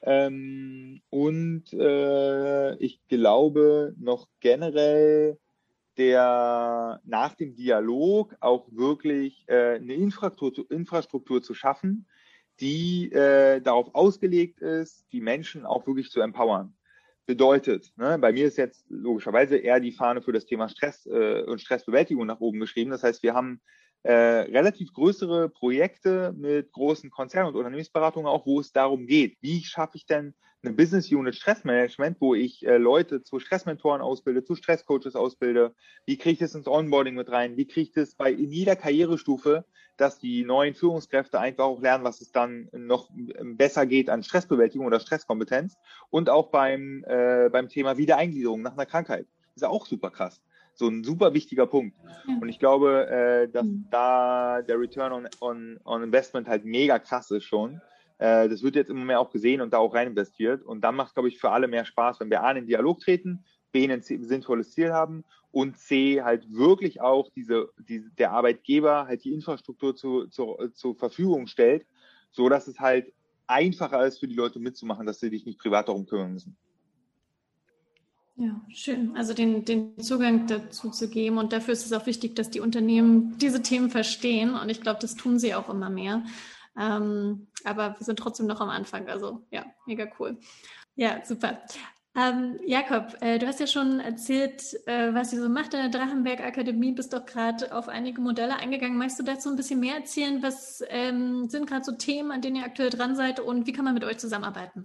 Ich glaube noch generell nach dem Dialog auch wirklich eine Infrastruktur zu schaffen, die darauf ausgelegt ist, die Menschen auch wirklich zu empowern. Bedeutet, ne, bei mir ist jetzt logischerweise eher die Fahne für das Thema Stress und Stressbewältigung nach oben geschrieben. Das heißt, wir haben relativ größere Projekte mit großen Konzernen und Unternehmensberatungen auch, wo es darum geht, wie schaffe ich denn eine Business Unit Stressmanagement, wo ich Leute zu Stressmentoren ausbilde, zu Stresscoaches ausbilde, wie kriege ich das ins Onboarding mit rein, wie kriege ich das in jeder Karrierestufe, dass die neuen Führungskräfte einfach auch lernen, was es dann noch besser geht an Stressbewältigung oder Stresskompetenz und auch beim Thema Wiedereingliederung nach einer Krankheit. Das ist ja auch super krass. So ein super wichtiger Punkt. Und ich glaube, dass da der Return on Investment halt mega krass ist schon. Das wird jetzt immer mehr auch gesehen und da auch rein investiert. Und dann macht es, glaube ich, für alle mehr Spaß, wenn wir A, in den Dialog treten, B, ein sinnvolles Ziel haben und C, halt wirklich auch der Arbeitgeber halt die Infrastruktur zur Verfügung stellt, so dass es halt einfacher ist für die Leute mitzumachen, dass sie sich nicht privat darum kümmern müssen. Ja, schön. Also den Zugang dazu zu geben. Und dafür ist es auch wichtig, dass die Unternehmen diese Themen verstehen. Und ich glaube, das tun sie auch immer mehr. Aber wir sind trotzdem noch am Anfang. Also ja, mega cool. Ja, super. Jakob, du hast ja schon erzählt, was ihr so macht in der Drachenberg Akademie, bist doch gerade auf einige Modelle eingegangen. Magst du dazu ein bisschen mehr erzählen? Was sind gerade so Themen, an denen ihr aktuell dran seid und wie kann man mit euch zusammenarbeiten?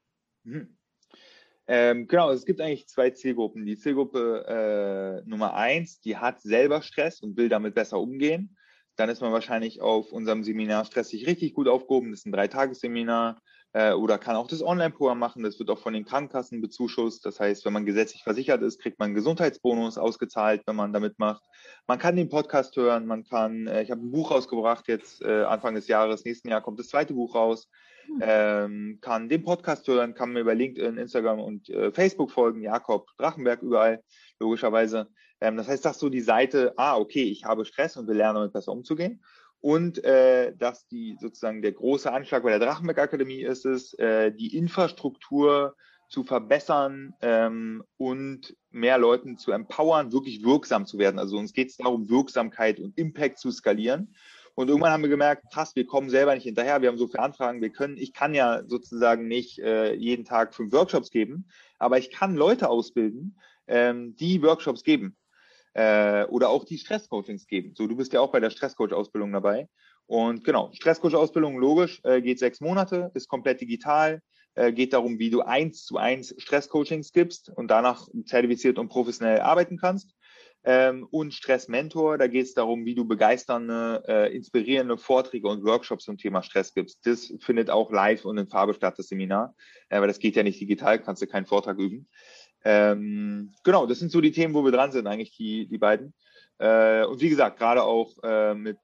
Genau, es gibt eigentlich zwei Zielgruppen. Die Zielgruppe Nummer 1, die hat selber Stress und will damit besser umgehen. Dann ist man wahrscheinlich auf unserem Seminar Stress sich richtig gut aufgehoben. Das ist ein 3-Tages-Seminar oder kann auch das Online-Programm machen. Das wird auch von den Krankenkassen bezuschusst. Das heißt, wenn man gesetzlich versichert ist, kriegt man einen Gesundheitsbonus ausgezahlt, wenn man damit macht. Man kann den Podcast hören. Ich habe ein Buch rausgebracht jetzt Anfang des Jahres. Nächsten Jahr kommt das zweite Buch raus. Kann den Podcast hören, kann mir über LinkedIn, Instagram und Facebook folgen, Jakob Drachenberg überall, logischerweise. Das heißt, das ist so die Seite, okay, ich habe Stress und will lernen, damit besser umzugehen. Und dass sozusagen der große Anschlag bei der Drachenberg Akademie ist es, die Infrastruktur zu verbessern und mehr Leuten zu empowern, wirklich wirksam zu werden. Also uns geht es darum, Wirksamkeit und Impact zu skalieren. Und irgendwann haben wir gemerkt, krass, wir kommen selber nicht hinterher, wir haben so viele Anfragen, ich kann ja sozusagen nicht jeden Tag 5 Workshops geben, aber ich kann Leute ausbilden, die Workshops geben oder auch die Stresscoachings geben. So, du bist ja auch bei der Stresscoach-Ausbildung dabei. Und genau, Stresscoach-Ausbildung, logisch, geht 6 Monate, ist komplett digital, geht darum, wie du 1:1 Stresscoachings gibst und danach zertifiziert und professionell arbeiten kannst. Und Stressmentor, da geht es darum, wie du begeisternde, inspirierende Vorträge und Workshops zum Thema Stress gibst. Das findet auch live und in Farbe statt, das Seminar, weil das geht ja nicht digital, kannst du keinen Vortrag üben. Genau, das sind so die Themen, wo wir dran sind, eigentlich die beiden. Und wie gesagt, gerade auch mit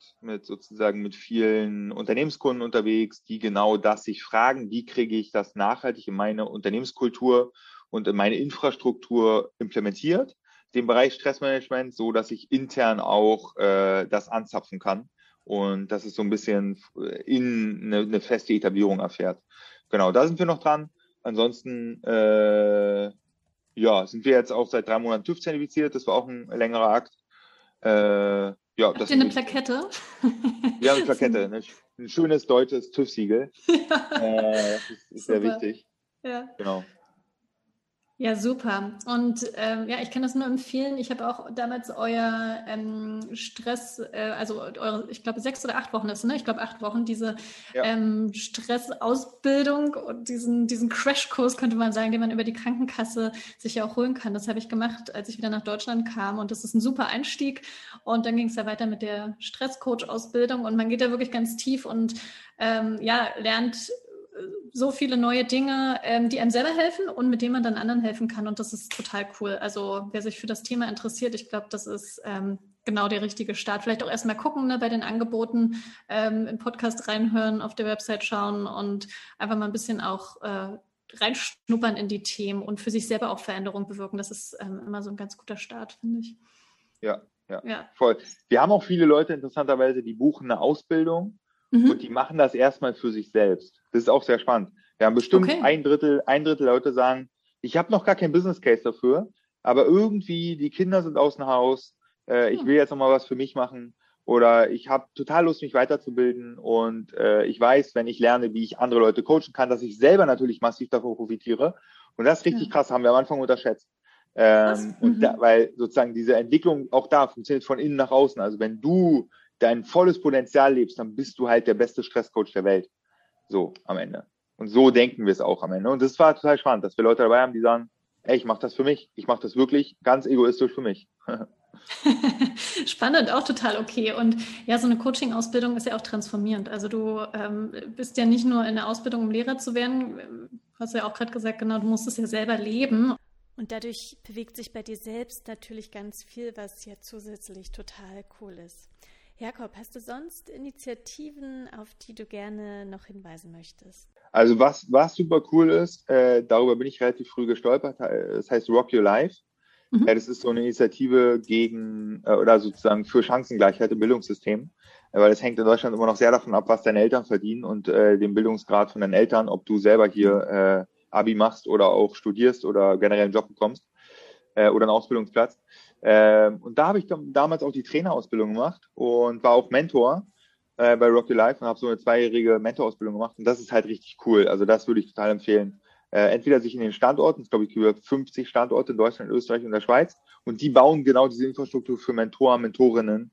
vielen Unternehmenskunden unterwegs, die genau das sich fragen, wie kriege ich das nachhaltig in meine Unternehmenskultur und in meine Infrastruktur implementiert, den Bereich Stressmanagement, so dass ich intern auch das anzapfen kann und dass es so ein bisschen in eine feste Etablierung erfährt. Genau, da sind wir noch dran. Ansonsten sind wir jetzt auch seit 3 Monaten TÜV zertifiziert. Das war auch ein längerer Akt. Habt ihr eine Plakette? Wir haben eine Plakette, ein schönes deutsches TÜV-Siegel. Das ist sehr wichtig. Ja. Genau. Ja, super. Und ja, ich kann das nur empfehlen. Ich habe auch damals euer Stress, also eure, ich glaube 6 oder 8 Wochen ist, ne? Ich glaube 8 Wochen, diese Ja, Stressausbildung und diesen Crashkurs, könnte man sagen, den man über die Krankenkasse sich ja auch holen kann. Das habe ich gemacht, als ich wieder nach Deutschland kam. Und das ist ein super Einstieg. Und dann ging es ja weiter mit der Stresscoach-Ausbildung. Und man geht da wirklich ganz tief und ja, lernt so viele neue Dinge, die einem selber helfen und mit denen man dann anderen helfen kann. Und das ist total cool. Also wer sich für das Thema interessiert, ich glaube, das ist genau der richtige Start. Vielleicht auch erstmal gucken, ne, bei den Angeboten, im Podcast reinhören, auf der Website schauen und einfach mal ein bisschen auch reinschnuppern in die Themen und für sich selber auch Veränderung bewirken. Das ist immer so ein ganz guter Start, finde ich. ja, ja, Ja. voll. Wir haben auch viele Leute interessanterweise, die buchen eine Ausbildung und die machen das erstmal für sich selbst. Das ist auch sehr spannend. Wir haben bestimmt Okay. ein Drittel Leute sagen, ich habe noch gar keinen Business Case dafür, aber irgendwie die Kinder sind aus dem Haus, ich will jetzt noch mal was für mich machen oder ich habe total Lust, mich weiterzubilden und ich weiß, wenn ich lerne, wie ich andere Leute coachen kann, dass ich selber natürlich massiv davon profitiere. Und das ist richtig krass, haben wir am Anfang unterschätzt. Und weil sozusagen diese Entwicklung auch da funktioniert von innen nach außen. Also wenn du dein volles Potenzial lebst, dann bist du halt der beste Stresscoach der Welt. So am Ende. Und so denken wir es auch am Ende. Und das war total spannend, dass wir Leute dabei haben, die sagen, ey, ich mache das für mich. Ich mache das wirklich ganz egoistisch für mich. Spannend, auch total okay. Und ja, so eine Coaching-Ausbildung ist ja auch transformierend. Also du bist ja nicht nur in der Ausbildung, um Lehrer zu werden, hast du ja auch gerade gesagt, genau, du musst es ja selber leben. Und dadurch bewegt sich bei dir selbst natürlich ganz viel, was ja zusätzlich total cool ist. Jakob, hast du sonst Initiativen, auf die du gerne noch hinweisen möchtest? Also was super cool ist, darüber bin ich relativ früh gestolpert, das heißt Rock Your Life. Das ist so eine Initiative gegen oder sozusagen für Chancengleichheit im Bildungssystem, weil es hängt in Deutschland immer noch sehr davon ab, was deine Eltern verdienen und den Bildungsgrad von deinen Eltern, ob du selber hier Abi machst oder auch studierst oder generell einen Job bekommst oder einen Ausbildungsplatz. Und da habe ich damals auch die Trainerausbildung gemacht und war auch Mentor bei Rock Your Life und habe so eine 2-jährige Mentorausbildung gemacht. Und das ist halt richtig cool. Also das würde ich total empfehlen. Entweder sich in den Standorten, ich glaube, ich über 50 Standorte in Deutschland, Österreich und der Schweiz, und die bauen genau diese Infrastruktur für Mentoren, Mentorinnen,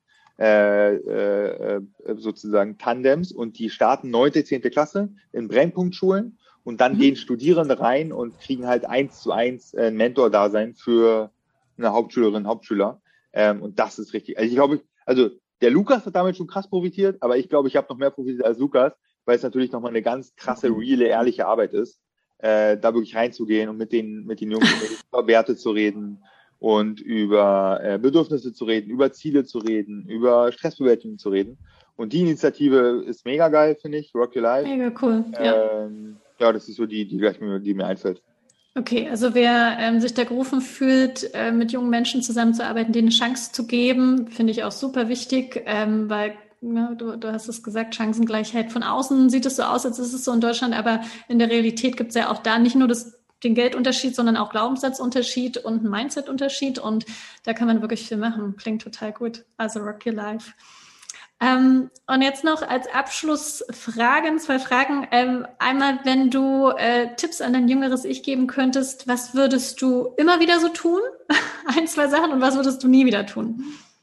sozusagen Tandems, und die starten 9., 10. Klasse in Brennpunktschulen und dann gehen Studierende rein und kriegen halt 1:1 ein Mentor-Dasein für eine Hauptschülerin, Hauptschüler. Und das ist richtig. Also ich glaube, also der Lukas hat damit schon krass profitiert, aber ich glaube, ich habe noch mehr profitiert als Lukas, weil es natürlich nochmal eine ganz krasse, reale, ehrliche Arbeit ist, da wirklich reinzugehen und mit den Jungs über Werte zu reden und über Bedürfnisse zu reden, über Ziele zu reden, über Stressbewältigung zu reden. Und die Initiative ist mega geil, finde ich, Rock Your Life. Mega cool, ja. Ja, das ist so die mir einfällt. Okay, also wer sich da gerufen fühlt, mit jungen Menschen zusammenzuarbeiten, denen eine Chance zu geben, finde ich auch super wichtig, weil ja, du hast es gesagt, Chancengleichheit von außen sieht es so aus, als ist es so in Deutschland, aber in der Realität gibt es ja auch da nicht nur den Geldunterschied, sondern auch Glaubenssatzunterschied und einen Mindsetunterschied, und da kann man wirklich viel machen. Klingt total gut. Also Rock Your Life. Und jetzt noch als Abschlussfragen, 2 Fragen. Einmal, wenn du Tipps an dein jüngeres Ich geben könntest, was würdest du immer wieder so tun? 1, 2 Sachen. Und was würdest du nie wieder tun?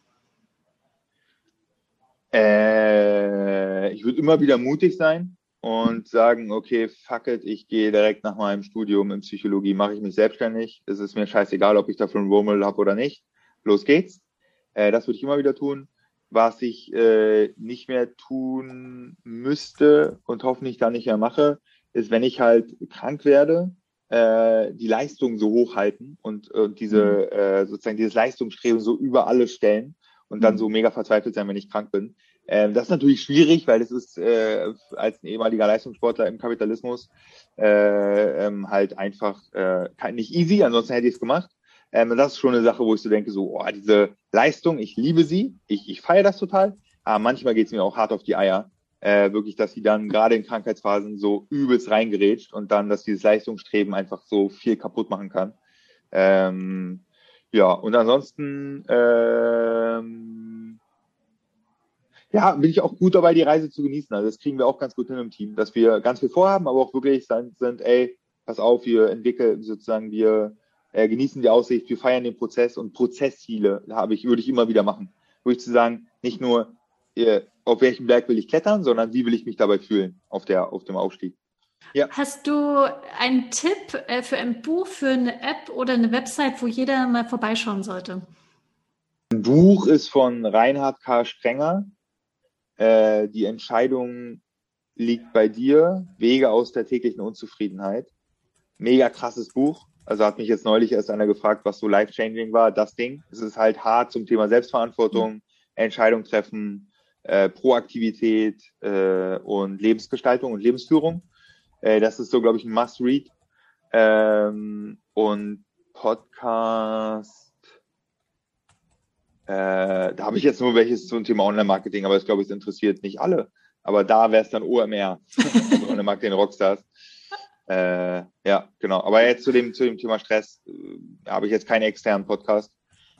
Ich würde immer wieder mutig sein und sagen, okay, fuck it, ich gehe direkt nach meinem Studium in Psychologie, mache ich mich selbstständig. Es ist mir scheißegal, ob ich dafür einen Rommel habe oder nicht. Los geht's. Das würde ich immer wieder tun. Was ich nicht mehr tun müsste und hoffentlich dann nicht mehr mache, ist, wenn ich halt krank werde, die Leistung so hochhalten und diese sozusagen dieses Leistungsstreben so über alles stellen und dann so mega verzweifelt sein, wenn ich krank bin. Das ist natürlich schwierig, weil es ist als ein ehemaliger Leistungssportler im Kapitalismus halt einfach nicht easy, ansonsten hätte ich es gemacht. Und das ist schon eine Sache, wo ich so denke, so, oh, diese Leistung, ich liebe sie, ich feiere das total, aber manchmal geht es mir auch hart auf die Eier, wirklich, dass sie dann gerade in Krankheitsphasen so übelst reingerätscht und dann, dass dieses Leistungsstreben einfach so viel kaputt machen kann. Ja, und ansonsten ja, bin ich auch gut dabei, die Reise zu genießen. Also das kriegen wir auch ganz gut hin im Team, dass wir ganz viel vorhaben, aber auch wirklich sind, ey, pass auf, wir entwickeln sozusagen, wir genießen die Aussicht, wir feiern den Prozess und Prozessziele würde ich immer wieder machen. Würde ich zu sagen, nicht nur, auf welchen Berg will ich klettern, sondern wie will ich mich dabei fühlen auf dem Aufstieg. Ja. Hast du einen Tipp für ein Buch, für eine App oder eine Website, wo jeder mal vorbeischauen sollte? Ein Buch ist von Reinhard K. Sprenger. Die Entscheidung liegt bei dir. Wege aus der täglichen Unzufriedenheit. Mega krasses Buch. Also hat mich jetzt neulich erst einer gefragt, was so life-changing war. Das Ding. Es ist halt hart zum Thema Selbstverantwortung, Entscheidung treffen, Proaktivität und Lebensgestaltung und Lebensführung. Das ist so, glaube ich, ein Must-Read. Und Podcast, da habe ich jetzt nur welches zum Thema Online-Marketing, aber das, glaube ich, interessiert nicht alle. Aber da wäre es dann OMR, Online-Marketing Rockstars. Ja, genau. Aber jetzt zu dem Thema Stress habe ich jetzt keinen externen Podcast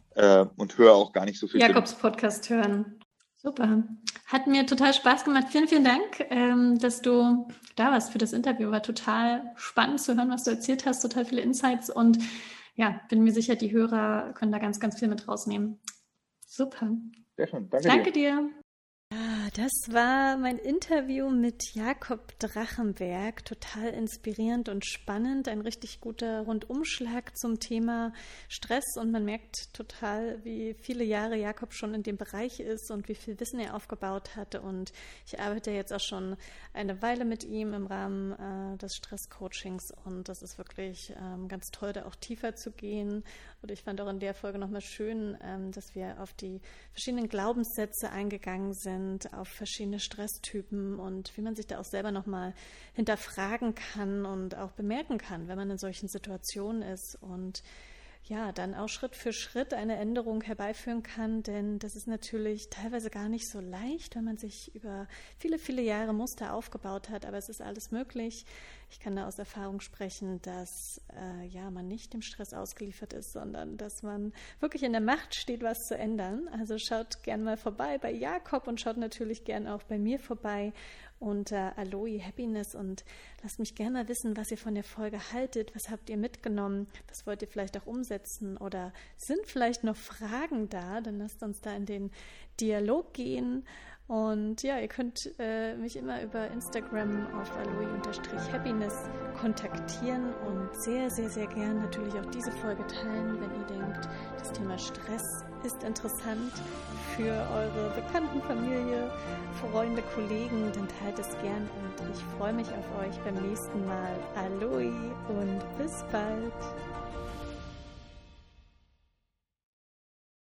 und höre auch gar nicht so viel. Jakobs Podcast hören. Super. Hat mir total Spaß gemacht. Vielen, vielen Dank, dass du da warst für das Interview. War total spannend zu hören, was du erzählt hast. Total viele Insights und ja, bin mir sicher, die Hörer können da ganz, ganz viel mit rausnehmen. Super. Sehr schön. Danke dir. Ja, das war mein Interview mit Jakob Drachenberg. Total inspirierend und spannend. Ein richtig guter Rundumschlag zum Thema Stress. Und man merkt total, wie viele Jahre Jakob schon in dem Bereich ist und wie viel Wissen er aufgebaut hat. Und ich arbeite jetzt auch schon eine Weile mit ihm im Rahmen des Stresscoachings. Und das ist wirklich ganz toll, da auch tiefer zu gehen. Und ich fand auch in der Folge nochmal schön, dass wir auf die verschiedenen Glaubenssätze eingegangen sind, auf verschiedene Stresstypen und wie man sich da auch selber nochmal hinterfragen kann und auch bemerken kann, wenn man in solchen Situationen ist und ja, dann auch Schritt für Schritt eine Änderung herbeiführen kann, denn das ist natürlich teilweise gar nicht so leicht, wenn man sich über viele, viele Jahre Muster aufgebaut hat, aber es ist alles möglich. Ich kann da aus Erfahrung sprechen, dass man nicht dem Stress ausgeliefert ist, sondern dass man wirklich in der Macht steht, was zu ändern. Also schaut gern mal vorbei bei Jakob und schaut natürlich gern auch bei mir vorbei unter Aloe Happiness und lasst mich gerne mal wissen, was ihr von der Folge haltet, was habt ihr mitgenommen, was wollt ihr vielleicht auch umsetzen oder sind vielleicht noch Fragen da, dann lasst uns da in den Dialog gehen und ja, ihr könnt mich immer über Instagram auf aloe_happiness kontaktieren und sehr, sehr, sehr gern natürlich auch diese Folge teilen, wenn ihr denkt, das Thema Stress ist interessant für eure Bekannten, Familie, Freunde, Kollegen, dann teilt es gern und ich freue mich auf euch beim nächsten Mal. Aloe und bis bald!